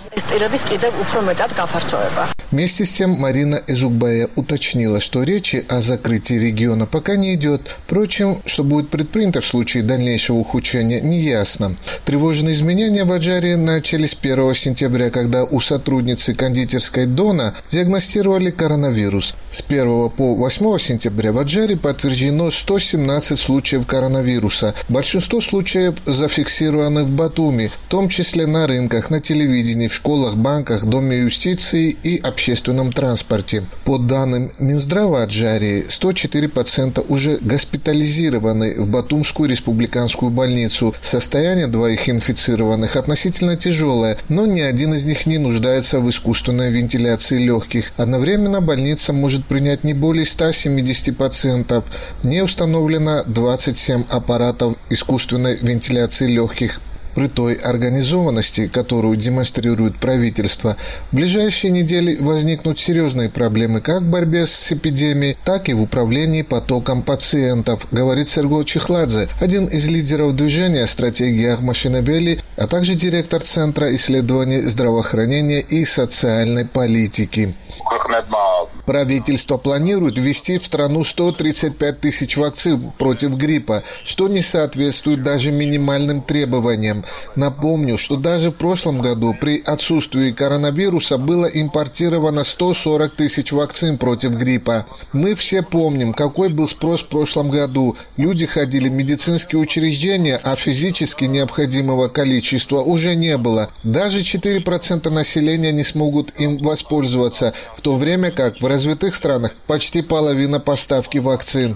Вместе с тем Марина Эзукбая уточнила, что речи о закрытии региона пока не идет. Впрочем, что будет предпринято в случае дальнейшего ухудшения, неясно. Тревожные изменения в Аджарии начались 1 сентября, когда у сотрудницы кондитерской Дона диагностировали коронавирус. С 1 по 8 сентября в Аджарии подтверждено 117 случаев коронавируса. Большинство случаев зафиксированы в Батуми, в том числе на рынках, на телевидении, в школах, банках, Доме юстиции и общественном транспорте. По данным Минздрава Аджарии, 104 пациента уже госпитализированы в Батумскую республиканскую больницу. Состояние двоих инфицированных относительно тяжелое, но ни один из них не нуждается в искусственной вентиляции легких. Одновременно больница может принять не более 170 пациентов. Не установлено 27 аппаратов искусственной вентиляции легких. При той организованности, которую демонстрирует правительство, в ближайшие недели возникнут серьезные проблемы как в борьбе с эпидемией, так и в управлении потоком пациентов, говорит Сергей Чехладзе, один из лидеров движения «Стратегия Ахмашинабели», а также директор Центра исследований здравоохранения и социальной политики. Правительство планирует ввести в страну 135 тысяч вакцин против гриппа, что не соответствует даже минимальным требованиям. Напомню, что даже в прошлом году при отсутствии коронавируса было импортировано 140 тысяч вакцин против гриппа. Мы все помним, какой был спрос в прошлом году. Люди ходили в медицинские учреждения, а физически необходимого количества уже не было. Даже 4% населения не смогут им воспользоваться, в то время как в развитых странах почти половина поставки вакцин,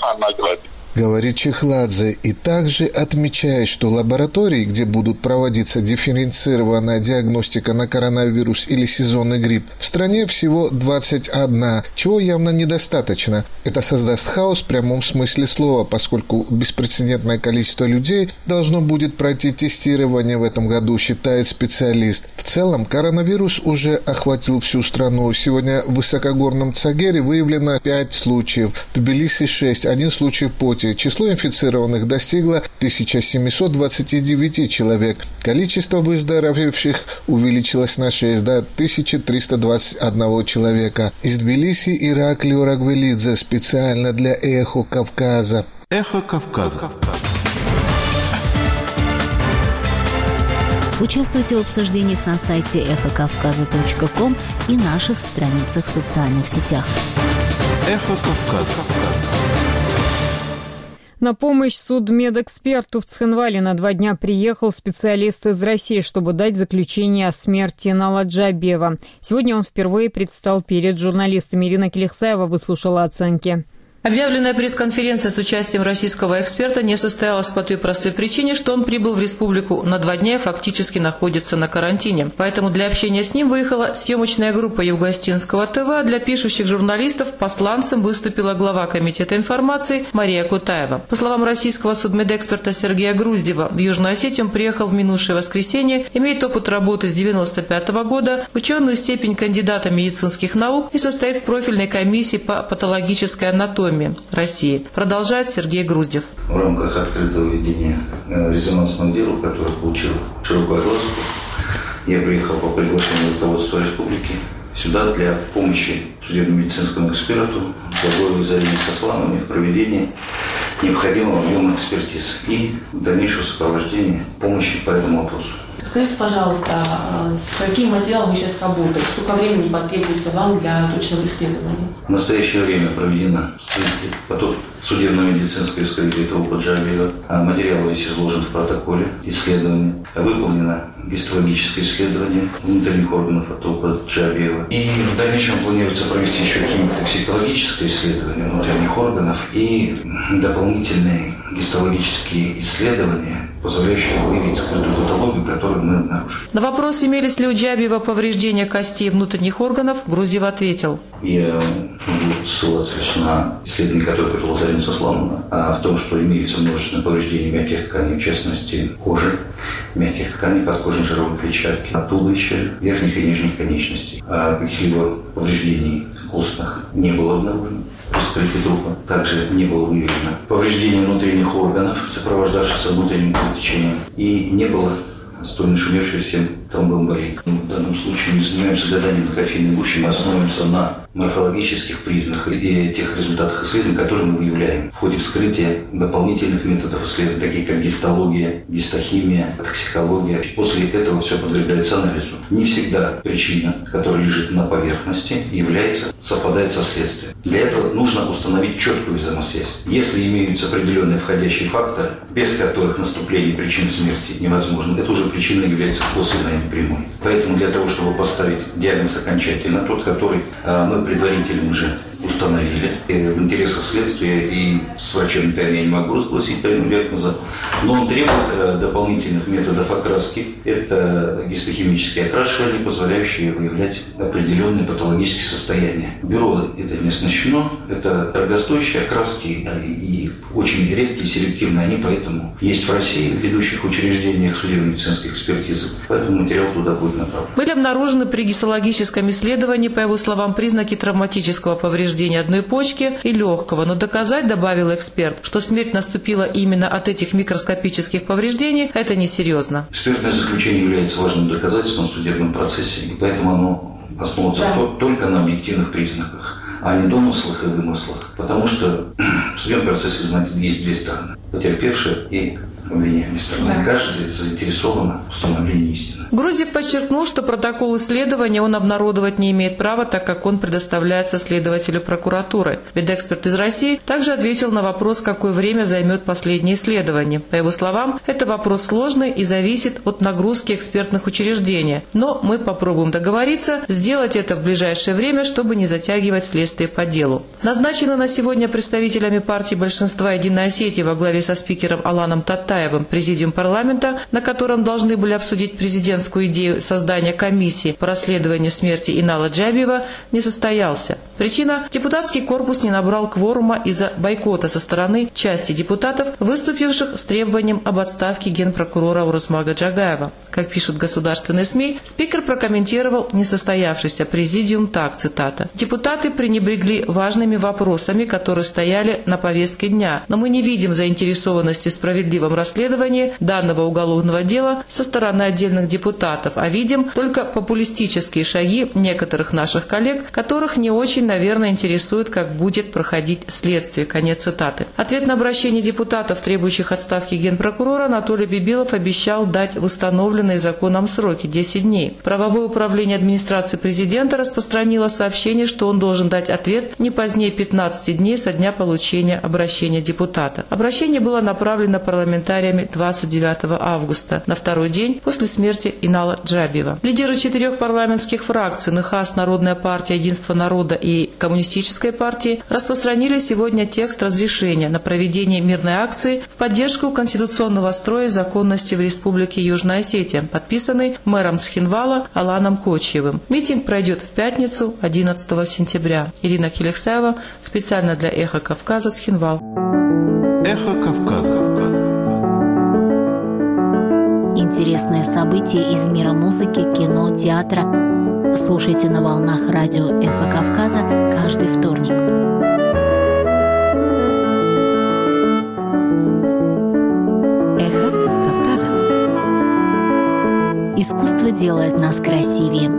говорит Чехладзе, и также отмечает, что лаборатории, где будут проводиться дифференцированная диагностика на коронавирус или сезонный грипп, в стране всего 21, чего явно недостаточно. Это создаст хаос в прямом смысле слова, поскольку беспрецедентное количество людей должно будет пройти тестирование в этом году, считает специалист. В целом, коронавирус уже охватил всю страну. Сегодня в высокогорном Цагере выявлено 5 случаев, в Тбилиси 6, 1 случай в Поте. Число инфицированных достигло 1729 человек. Количество выздоровевших увеличилось на 6 до 1321 человека. Из Тбилиси Ираклий Орагвелидзе специально для «Эхо Кавказа».
«Эхо Кавказа».
Участвуйте в обсуждениях на сайте эхокавказа.ком и наших страницах в социальных сетях.
«Эхо Кавказа».
На помощь судмедэксперту в Цхинвале на 2 дня приехал специалист из России, чтобы дать заключение о смерти Наладжабева. Сегодня он впервые предстал перед журналистами. Ирина Келихсаева выслушала оценки.
Объявленная пресс-конференция с участием российского эксперта не состоялась по той простой причине, что он прибыл в республику на 2 дня и фактически находится на карантине. Поэтому для общения с ним выехала съемочная группа Юго-Остинского ТВ, а для пишущих журналистов посланцем выступила глава комитета информации Мария Кутаева. По словам российского судмедэксперта Сергея Груздева, в Южную Осетию он приехал в минувшее воскресенье, имеет опыт работы с 1995 года, ученую степень кандидата медицинских наук и состоит в профильной комиссии по патологической анатомии России. Продолжает Сергей Груздев.
В рамках открытого ведения резонансного дела, которое получило широкую огласку, я приехал по приглашению руководства республики сюда для помощи судебно-медицинскому эксперту Забоевой Зарине Сослановне в проведении необходимого объема экспертиз и дальнейшего сопровождения помощи по этому вопросу.
Скажите, пожалуйста, с каким материалом вы сейчас работаете? Сколько времени потребуется вам для точного исследования?
В настоящее время проведено поток судебно-медицинское вскрытие трупа Джабиева. Материал весь изложен в протоколе исследования. Выполнено гистологическое исследование внутренних органов от трупа Джабиева. И в дальнейшем планируется провести еще химико-токсикологическое исследование внутренних органов и дополнительные гистологические исследования, позволяющие выявить скрытую патологию, которую мы обнаружили.
На вопрос, имелись ли у Джабиева повреждения костей внутренних органов, Грузьев ответил.
Я могу ссылаться лишь на исследование, которое провела Зарина Сослановна, в том, что имеется множественное повреждение мягких тканей, в частности кожи, мягких тканей, подкожной жировой клетчатки, туловища, верхних и нижних конечностей. Каких-либо повреждений костных не было обнаружено. При вскрытии трупа также не было выявлено повреждения внутренних органов, сопровождавшихся внутренним кровотечением, и не было столь нашумевшей всем тромбоэмболии. В данном случае мы занимаемся гаданием на кофейной гуще, мы основываемся на морфологических признаках и тех результатах исследований, которые мы выявляем в ходе вскрытия дополнительных методов исследований, таких как гистология, гистохимия, токсикология. После этого все подвергается анализу. Не всегда причина, которая лежит на поверхности, совпадает со следствием. Для этого нужно установить четкую взаимосвязь. Если имеются определенные входящие факторы, без которых наступление причин смерти невозможно, это уже причина является косвенной, непрямой. Поэтому для того, чтобы поставить диагноз окончательно, тот, который мы предварительно уже установили, в интересах следствия и с врачебной тайной я не могу разгласить тайну диагноза, но он требует дополнительных методов окраски. Это гистохимические окрашивания, позволяющие выявлять определенные патологические состояния. Бюро это не оснащено, это дорогостоящие окраски и очень редкие, селективные они, поэтому есть в России в ведущих учреждениях судебно-медицинских экспертизы, поэтому материал туда будет направлен.
Были обнаружены при гистологическом исследовании, по его словам, признаки травматического повреждения одной почки и легкого, но доказать, добавил эксперт, что смерть наступила именно от этих микроскопических повреждений, это несерьезно.
Экспертное заключение является важным доказательством в судебном процессе, и поэтому оно основывается только на объективных признаках, а не домыслах и вымыслах. Потому что в судебном процессе, знаете, есть две стороны: потерпевшая и обвиняемой стороны. Каждый заинтересован в установлении истины.
Грузьев подчеркнул, что протокол исследования он обнародовать не имеет права, так как он предоставляется следователю прокуратуры. Ведэксперт из России также ответил на вопрос, какое время займет последнее исследование. По его словам, это вопрос сложный и зависит от нагрузки экспертных учреждений. Но мы попробуем договориться, сделать это в ближайшее время, чтобы не затягивать следствие по делу. Назначены на сегодня представителями партии большинства «Единой Осетии» во главе со спикером Аланом Татаевым президиум парламента, на котором должны были обсудить президентскую идею создания комиссии по расследованию смерти Инала Джабиева, не состоялся. Причина – депутатский корпус не набрал кворума из-за бойкота со стороны части депутатов, выступивших с требованием об отставке генпрокурора Урасмага Джагаева. Как пишут государственные СМИ, спикер прокомментировал несостоявшийся президиум так, цитата: «Депутаты пренебрегли важными вопросами, которые стояли на повестке дня, но мы не видим заинтересованности в справедливом расследовании данного уголовного дела со стороны отдельных депутатов, а видим только популистические шаги некоторых наших коллег, которых не очень, наверное, интересует, как будет проходить следствие». Конец цитаты. Ответ на обращение депутатов, требующих отставки генпрокурора, Анатолий Бибилов обещал дать в установленные законом сроки – 10 дней. Правовое управление администрации президента распространило сообщение, что он должен дать ответ не позднее 15 дней со дня получения обращения депутата. Обращение было направлено парламентариями 29 августа, на второй день после смерти Инала Джабиева. Лидеры 4 парламентских фракций НХАС, Народная партия, Единство народа и Коммунистической партии распространили сегодня текст разрешения на проведение мирной акции в поддержку конституционного строя и законности в Республике Южная Осетия, подписанный мэром Цхинвала Аланом Кочиевым. Митинг пройдет в пятницу, 11 сентября. Ирина Келексаева, специально для «Эхо Кавказа», Цхинвал.
«Эхо Кавказа».
Интересные события из мира музыки, кино, театра. Слушайте на волнах радио «Эхо Кавказа» каждый вторник.
«Эхо Кавказа».
Искусство делает нас красивее.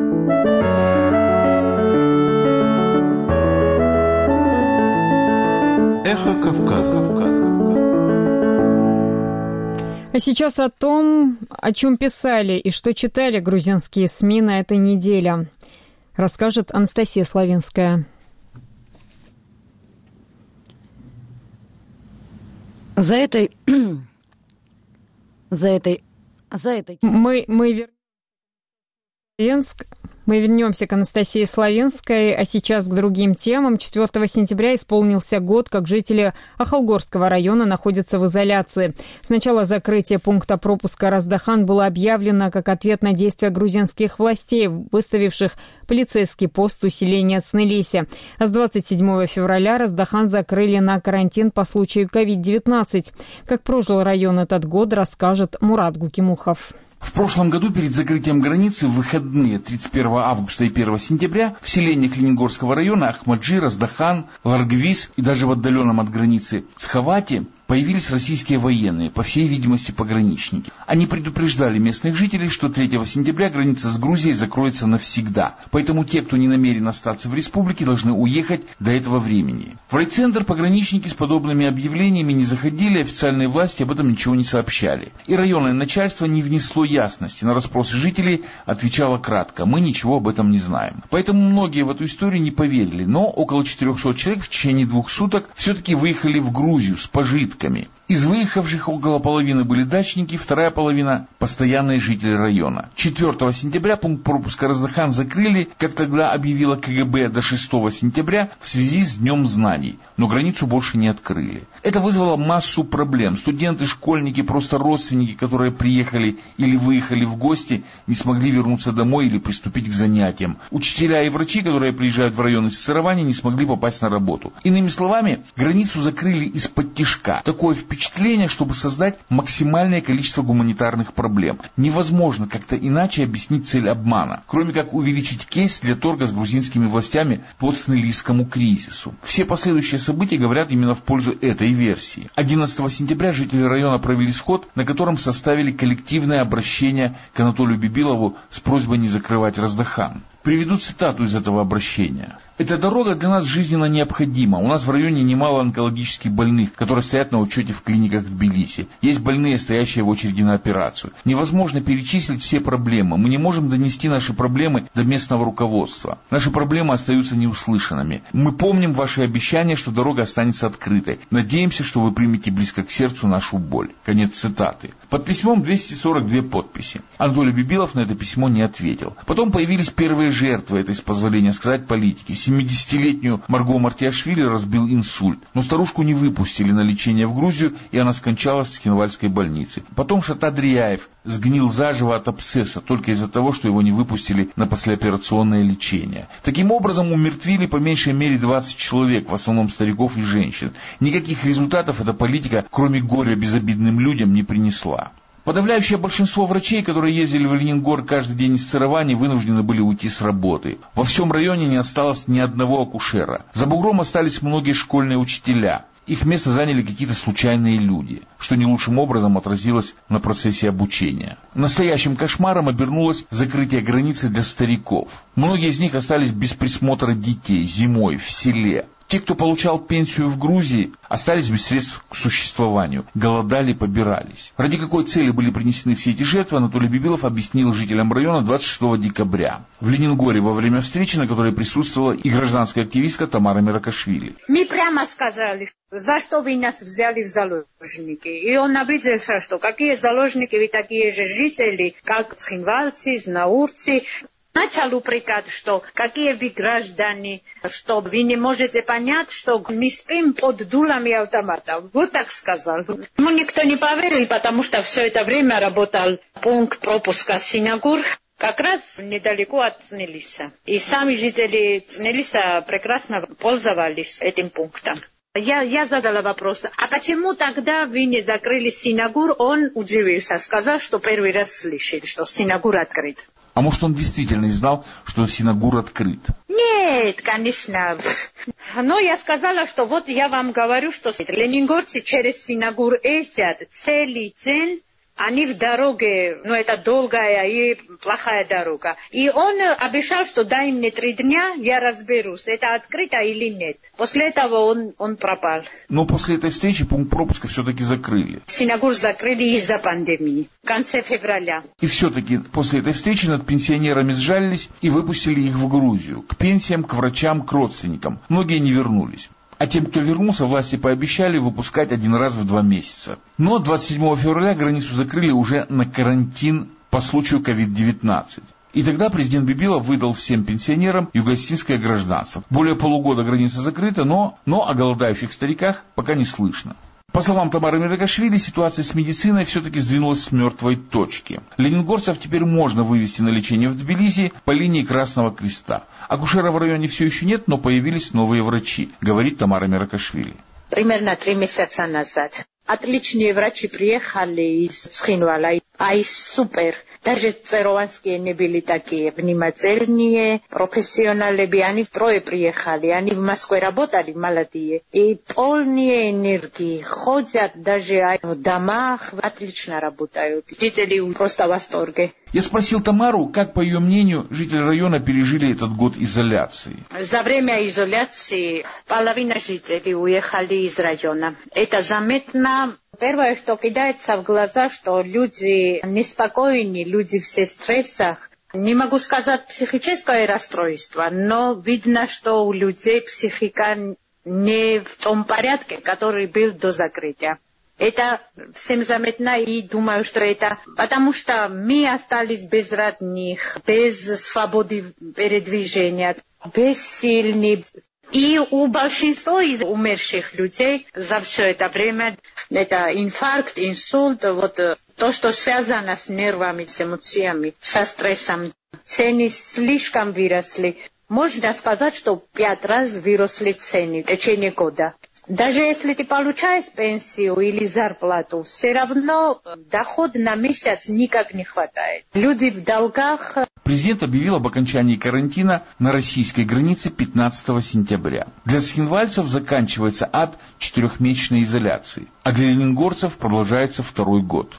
«Эхо Кавказа».
А сейчас о том, о чем писали и что читали грузинские СМИ на этой неделе, расскажет Анастасия Славинская. Мы вернемся к Анастасии Славинской, а сейчас к другим темам. 4 сентября исполнился год, как жители Ахалгорского района находятся в изоляции. С начала закрытия пункта пропуска Раздахан было объявлено как ответ на действия грузинских властей, выставивших полицейский пост усиления Цнелиси. А с 27 февраля Раздахан закрыли на карантин по случаю COVID-19. Как прожил район этот год, расскажет Мурат Гукимухов.
В прошлом году перед закрытием границы в выходные 31 августа и 1 сентября в селениях Ленингорского района Ахмаджи, Раздахан, Ларгвис и даже в отдаленном от границы Цхавате появились российские военные, по всей видимости пограничники. Они предупреждали местных жителей, что 3 сентября граница с Грузией закроется навсегда. Поэтому те, кто не намерен остаться в республике, должны уехать до этого времени. В райцентр пограничники с подобными объявлениями не заходили, официальные власти об этом ничего не сообщали. И районное начальство не внесло ясности. На расспросы жителей отвечало кратко: мы ничего об этом не знаем. Поэтому многие в эту историю не поверили. Но около 400 человек в течение 2 суток все-таки выехали в Грузию с пожитками. Из выехавших около половины были дачники, вторая половина – постоянные жители района. 4 сентября пункт пропуска Раздахан закрыли, как тогда объявила КГБ, до 6 сентября в связи с Днем знаний, но границу больше не открыли. Это вызвало массу проблем. Студенты, школьники, просто родственники, которые приехали или выехали в гости, не смогли вернуться домой или приступить к занятиям. Учителя и врачи, которые приезжают в район из Сыровани, не смогли попасть на работу. Иными словами, границу закрыли из-под тишка. Такое впечатление, чтобы создать максимальное количество гуманитарных проблем. Невозможно как-то иначе объяснить цель обмана, кроме как увеличить кейс для торга с грузинскими властями по цнелисскому кризису. Все последующие события говорят именно в пользу этой версии. 11 сентября жители района провели сход, на котором составили коллективное обращение к Анатолию Бибилову с просьбой не закрывать Раздахан. Приведу цитату из этого обращения. «Эта дорога для нас жизненно необходима. У нас в районе немало онкологических больных, которые стоят на учете в клиниках в Тбилиси. Есть больные, стоящие в очереди на операцию. Невозможно перечислить все проблемы. Мы не можем донести наши проблемы до местного руководства. Наши проблемы остаются неуслышанными. Мы помним ваши обещания, что дорога останется открытой. Надеемся, что вы примете близко к сердцу нашу боль». Конец цитаты. Под письмом 242 подписи. Анатолий Бибилов на это письмо не ответил. Потом появились первые жертвы этой, с позволения сказать, политики. 70-летнюю Марго Мартиашвили разбил инсульт. Но старушку не выпустили на лечение в Грузию, и она скончалась в Цхинвальской больнице. Потом Шатад Рияев сгнил заживо от абсцесса, только из-за того, что его не выпустили на послеоперационное лечение. Таким образом, умертвили по меньшей мере 20 человек, в основном стариков и женщин. Никаких результатов эта политика, кроме горя безобидным людям, не принесла. Подавляющее большинство врачей, которые ездили в Ленингор каждый день из Сыровани, вынуждены были уйти с работы. Во всем районе не осталось ни одного акушера. За бугром остались многие школьные учителя. Их место заняли какие-то случайные люди, что не лучшим образом отразилось на процессе обучения. Настоящим кошмаром обернулось закрытие границы для стариков. Многие из них остались без присмотра детей зимой в селе. Те, кто получал пенсию в Грузии, остались без средств к существованию, голодали, побирались. Ради какой цели были принесены все эти жертвы, Анатолий Бибилов объяснил жителям района 26 декабря. В Ленингоре во время встречи, на которой присутствовала и гражданская активистка Тамара Миракашвили.
Мы прямо сказали, за что вы нас взяли в заложники. И он обиделся, что какие заложники, вы такие же жители, как цхинвальцы, знаурцы. Начал упрекать, что какие вы граждане, что вы не можете понять, что мы спим под дулами автоматов. Вот так сказал. Ему никто не поверил, потому что все это время работал пункт пропуска Синагур, как раз недалеко от Цнелиса. И сами жители Цнелиса прекрасно пользовались этим пунктом. Я задала вопрос, а почему тогда вы не закрыли Синагур? Он удивился, сказал, что первый раз слышал, что Синагур открыт.
А может, он действительно не знал, что Синагур открыт?
Нет, конечно. Но я сказала, что вот я вам говорю, что ленингорцы через Синагур ездят целый день, Они в дороге, это долгая и плохая дорога. И он обещал, что дай мне 3 дня, я разберусь, это открыто или нет. После этого он пропал.
Но после этой встречи пункт пропуска все-таки закрыли.
Синагогу закрыли из-за пандемии в конце февраля.
И все-таки после этой встречи над пенсионерами сжалились и выпустили их в Грузию. К пенсиям, к врачам, к родственникам. Многие не вернулись. А тем, кто вернулся, власти пообещали выпускать 1 раз в 2 месяца. Но 27 февраля границу закрыли уже на карантин по случаю COVID-19. И тогда президент Бибила выдал всем пенсионерам юго-осетинское гражданство. Более полугода граница закрыта, но о голодающих стариках пока не слышно. По словам Тамары Миракашвили, ситуация с медициной все-таки сдвинулась с мертвой точки. Ленингорцев теперь можно вывести на лечение в Тбилиси по линии Красного Креста. Акушера в районе все еще нет, но появились новые врачи, говорит Тамара Миракашвили.
Примерно 3 месяца назад. Отличные врачи приехали из Цхинвала. Супер. Даже церованские не были такие внимательные, профессионалы. Они 3 приехали. Они в Москве работали, молодые. И полные энергии. Ходят даже в домах. Отлично работают. Жители просто в восторге.
Я спросил Тамару, как, по ее мнению, жители района пережили этот год изоляции.
За время изоляции половина жителей уехали из района. Это заметно. Первое, что кидается в глаза, что люди неспокойны, люди все в стрессах. Не могу сказать психическое расстройство, но видно, что у людей психика не в том порядке, который был до закрытия. Это всем заметно, и думаю, что это потому, что мы остались без родных, без свободы передвижения, бессильны. И у большинства из умерших людей за все это время это инфаркт, инсульт, то, что связано с нервами, с эмоциями, со стрессом. Цены слишком выросли. Можно сказать, что 5 раз выросли цены в течение года. Даже если ты получаешь пенсию или зарплату, все равно доход на месяц никак не хватает. Люди в долгах.
Президент объявил об окончании карантина на российской границе 15 сентября. Для цхинвальцев заканчивается ад 4-месячной изоляции, а для ленингорцев продолжается 2-й год.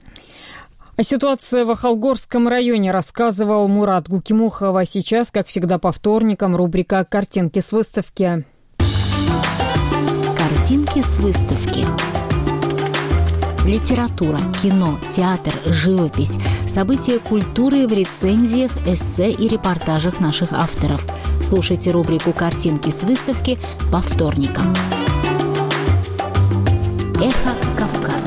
О ситуации в Ахалгорском районе рассказывал Мурат Гукимухов. А сейчас, как всегда по вторникам, рубрика «Картинки с выставки».
Картинки с выставки. Литература, кино, театр, живопись, события культуры в рецензиях, эссе и репортажах наших авторов. Слушайте рубрику «Картинки с выставки» по вторникам. Эхо Кавказа.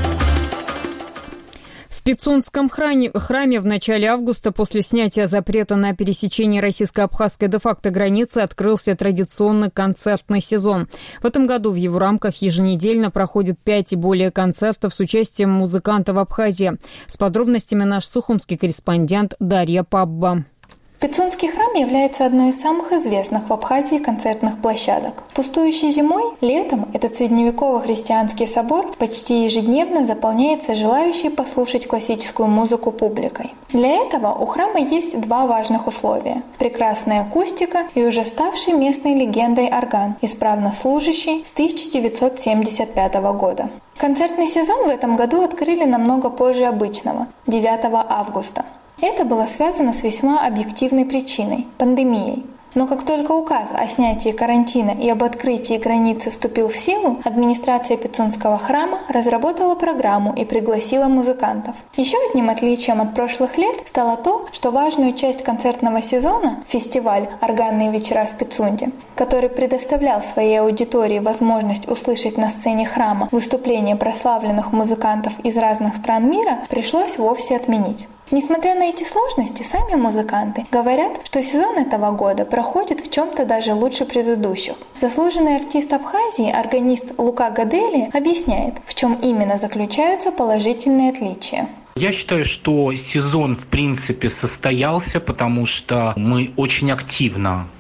В Пицунском храме в начале августа после снятия запрета на пересечение российско-абхазской де-факто границы открылся традиционный концертный сезон. В этом году в его рамках еженедельно проходит 5 и более концертов с участием музыкантов Абхазии. С подробностями наш сухумский корреспондент Дарья Пабба.
Пицунский храм является одной из самых известных в Абхазии концертных площадок. Пустующий зимой, летом этот средневековый христианский собор почти ежедневно заполняется желающей послушать классическую музыку публикой. Для этого у храма есть 2 важных условия – прекрасная акустика и уже ставший местной легендой орган, исправно служащий с 1975 года. Концертный сезон в этом году открыли намного позже обычного – 9 августа. Это было связано с весьма объективной причиной – пандемией. Но как только указ о снятии карантина и об открытии границы вступил в силу, администрация Пицунского храма разработала программу и пригласила музыкантов. Еще одним отличием от прошлых лет стало то, что важную часть концертного сезона – фестиваль «Органные вечера в Пицунде», который предоставлял своей аудитории возможность услышать на сцене храма выступления прославленных музыкантов из разных стран мира, пришлось вовсе отменить. Несмотря на эти сложности, сами музыканты говорят, что сезон этого года проходит в чем-то даже лучше предыдущих. Заслуженный артист Абхазии, органист Лука Гадели, объясняет, в чем именно заключаются положительные отличия.
Я считаю, что сезон в принципе состоялся, потому что мы очень активно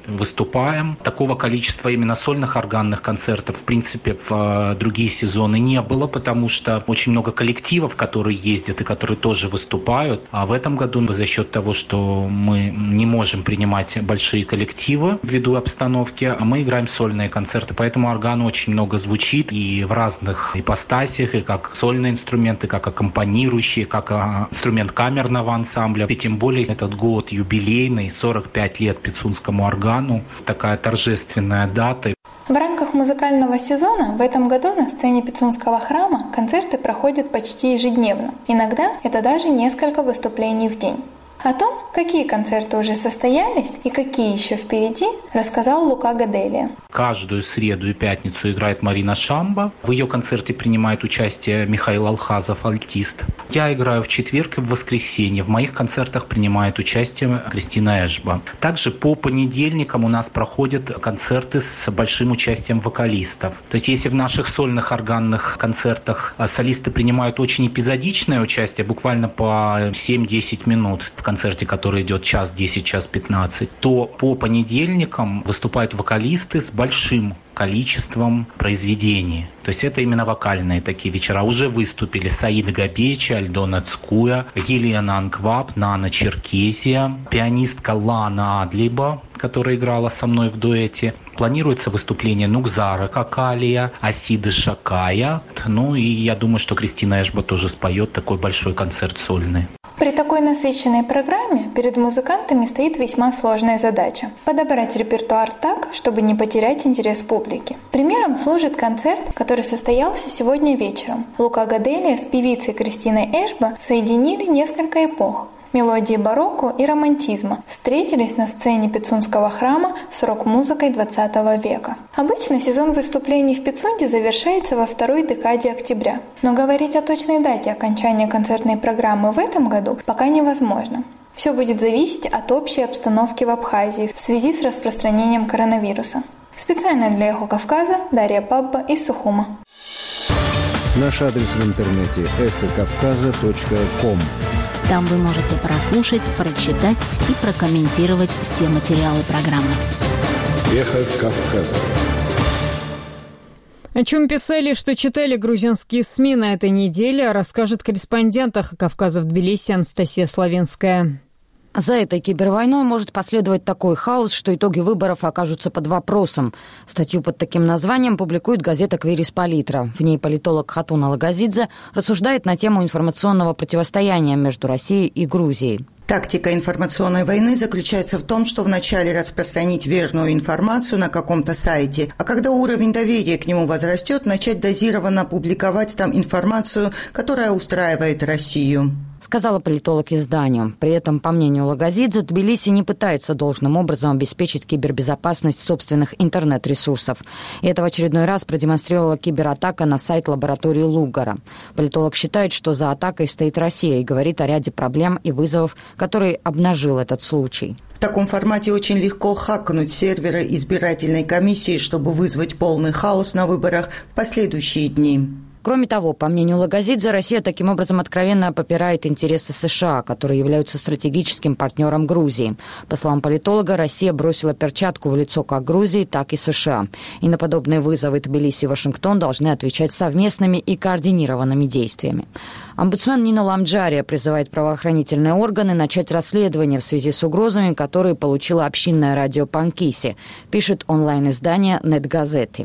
выступаем. Такого количества именно сольных органных концертов, в принципе, в другие сезоны не было, потому что очень много коллективов, которые ездят и которые тоже выступают. А в этом году за счет того, что мы не можем принимать большие коллективы ввиду обстановки, мы играем сольные концерты. Поэтому орган очень много звучит и в разных ипостасях, и как сольные инструменты, как аккомпанирующие, как инструмент камерного ансамбля. И тем более этот год юбилейный, 45 лет пицунскому органу. Такая торжественная дата.
В рамках музыкального сезона в этом году на сцене Пицунского храма концерты проходят почти ежедневно. Иногда это даже несколько выступлений в день. О том, какие концерты уже состоялись и какие еще впереди, рассказал Лука Гаделия.
Каждую среду и пятницу играет Марина Шамба. В ее концерте принимает участие Михаил Алхазов, альтист. Я играю в четверг и в воскресенье. В моих концертах принимает участие Кристина Эшба. Также по понедельникам у нас проходят концерты с большим участием вокалистов. То есть если в наших сольных органных концертах солисты принимают очень эпизодичное участие, буквально по 7-10 минут, в концерте, который идет час 10, час 15, то по понедельникам выступают вокалисты с большим количеством произведений. То есть это именно вокальные такие вечера. Уже выступили Саид Габечи, Альдона Цкуя, Елена Анкваб, Нана Черкезия, пианистка Лана Адлиба, которая играла со мной в дуэте. Планируется выступление Нукзара Какалия, Асиды Шакая. Ну и я думаю, что Кристина Эшба тоже споет такой большой концерт сольный.
При такой насыщенной программе перед музыкантами стоит весьма сложная задача – подобрать репертуар так, чтобы не потерять интерес публики. Примером служит концерт, который состоялся сегодня вечером. Лука Гаделия с певицей Кристиной Эшба соединили несколько эпох – мелодии барокко и романтизма, встретились на сцене Пицунского храма с рок-музыкой 20 века. Обычно сезон выступлений в Пицунде завершается во второй декаде октября, но говорить о точной дате окончания концертной программы в этом году пока невозможно. Все будет зависеть от общей обстановки в Абхазии в связи с распространением коронавируса. Специально для «Эхо Кавказа» Дарья Пабба из Сухума.
Наш адрес в интернете эхокавказа.ком.
Там вы можете прослушать, прочитать и прокомментировать все материалы программы.
Эхо Кавказа.
О чем писали, что читали грузинские СМИ на этой неделе, расскажет корреспондент «Эхо Кавказа» в Тбилиси Анастасия Славенская.
За этой кибервойной может последовать такой хаос, что итоги выборов окажутся под вопросом. Статью под таким названием публикует газета «Квирис Политра». В ней политолог Хатуна Лагазидзе рассуждает на тему информационного противостояния между Россией и Грузией.
Тактика информационной войны заключается в том, что вначале распространить верную информацию на каком-то сайте, а когда уровень доверия к нему возрастет, начать дозированно публиковать там информацию, которая устраивает Россию.
Сказала политолог изданию. При этом, по мнению Лагазидзе, Тбилиси не пытается должным образом обеспечить кибербезопасность собственных интернет-ресурсов. И это в очередной раз продемонстрировала кибератака на сайт лаборатории Лугара. Политолог считает, что за атакой стоит Россия и говорит о ряде проблем и вызовов, которые обнажил этот случай.
В таком формате очень легко хакнуть серверы избирательной комиссии, чтобы вызвать полный хаос на выборах в последующие дни.
Кроме того, по мнению Лагазидзе, Россия таким образом откровенно попирает интересы США, которые являются стратегическим партнером Грузии. По словам политолога, Россия бросила перчатку в лицо как Грузии, так и США. И на подобные вызовы Тбилиси и Вашингтон должны отвечать совместными и координированными действиями. Омбудсмен Нина Ламджария призывает правоохранительные органы начать расследование в связи с угрозами, которые получило общинное радио Панкиси, пишет онлайн-издание «Нетгазети».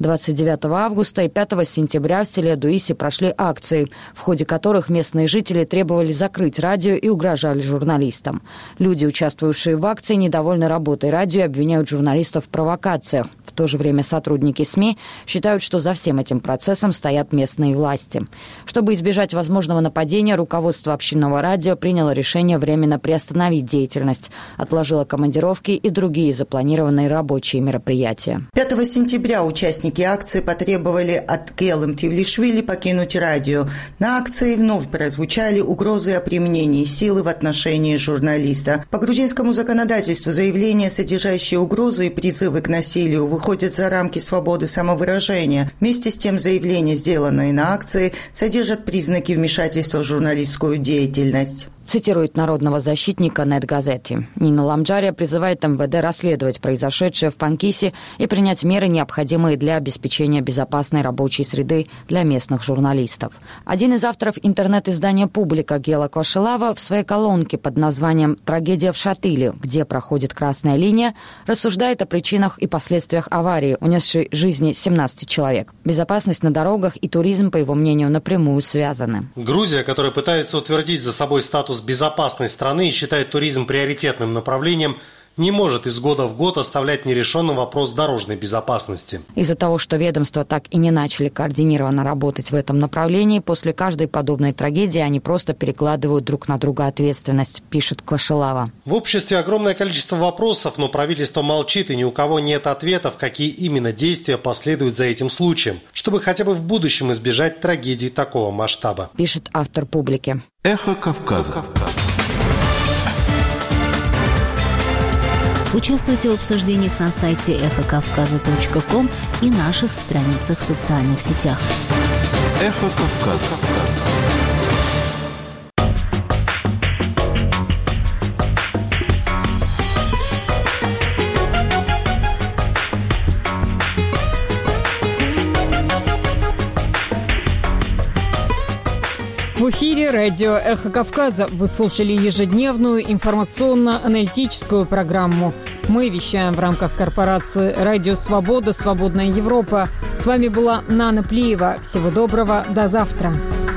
29 августа и 5 сентября в селе Дуиси прошли акции, в ходе которых местные жители требовали закрыть радио и угрожали журналистам. Люди, участвовавшие в акции, недовольны работой радио и обвиняют журналистов в провокациях. В то же время сотрудники СМИ считают, что за всем этим процессом стоят местные власти. Чтобы избежать возможного нападения, руководство общинного радио приняло решение временно приостановить деятельность, отложило командировки и другие запланированные рабочие мероприятия.
5 сентября участники акции потребовали от Гелым Тивлишвили покинуть радио. На акции вновь прозвучали угрозы о применении силы в отношении журналиста. По грузинскому законодательству заявления, содержащие угрозы и призывы к насилию, выходят за рамки свободы самовыражения. Вместе с тем, заявления, сделанные на акции, содержат признаки вмешательства в журналистскую деятельность.
цитирует народного защитника Нет-Газети. Нина Ламджария призывает МВД расследовать произошедшее в Панкисе и принять меры, необходимые для обеспечения безопасной рабочей среды для местных журналистов. Один из авторов интернет-издания «Публика» Гела Кошелава в своей колонке под названием «Трагедия в Шатыле», где проходит красная линия, рассуждает о причинах и последствиях аварии, унесшей жизни 17 человек. Безопасность на дорогах и туризм, по его мнению, напрямую связаны.
Грузия, которая пытается утвердить за собой статус безопасной страны и считает туризм приоритетным направлением, не может из года в год оставлять нерешенным вопрос дорожной безопасности.
Из-за того, что ведомства так и не начали координированно работать в этом направлении, после каждой подобной трагедии они просто перекладывают друг на друга ответственность, пишет Квашелава.
В обществе огромное количество вопросов, но правительство молчит, и ни у кого нет ответов, какие именно действия последуют за этим случаем, чтобы хотя бы в будущем избежать трагедий такого масштаба,
пишет автор «Публики».
Эхо Кавказа.
Участвуйте в обсуждениях на сайте эхокавказа.ком и наших страницах в социальных сетях.
Эхо Кавказа.
В эфире радио «Эхо Кавказа». Вы слушали ежедневную информационно-аналитическую программу. Мы вещаем в рамках корпорации «Радио Свобода. Свободная Европа». С вами была Нана Плиева. Всего доброго. До завтра.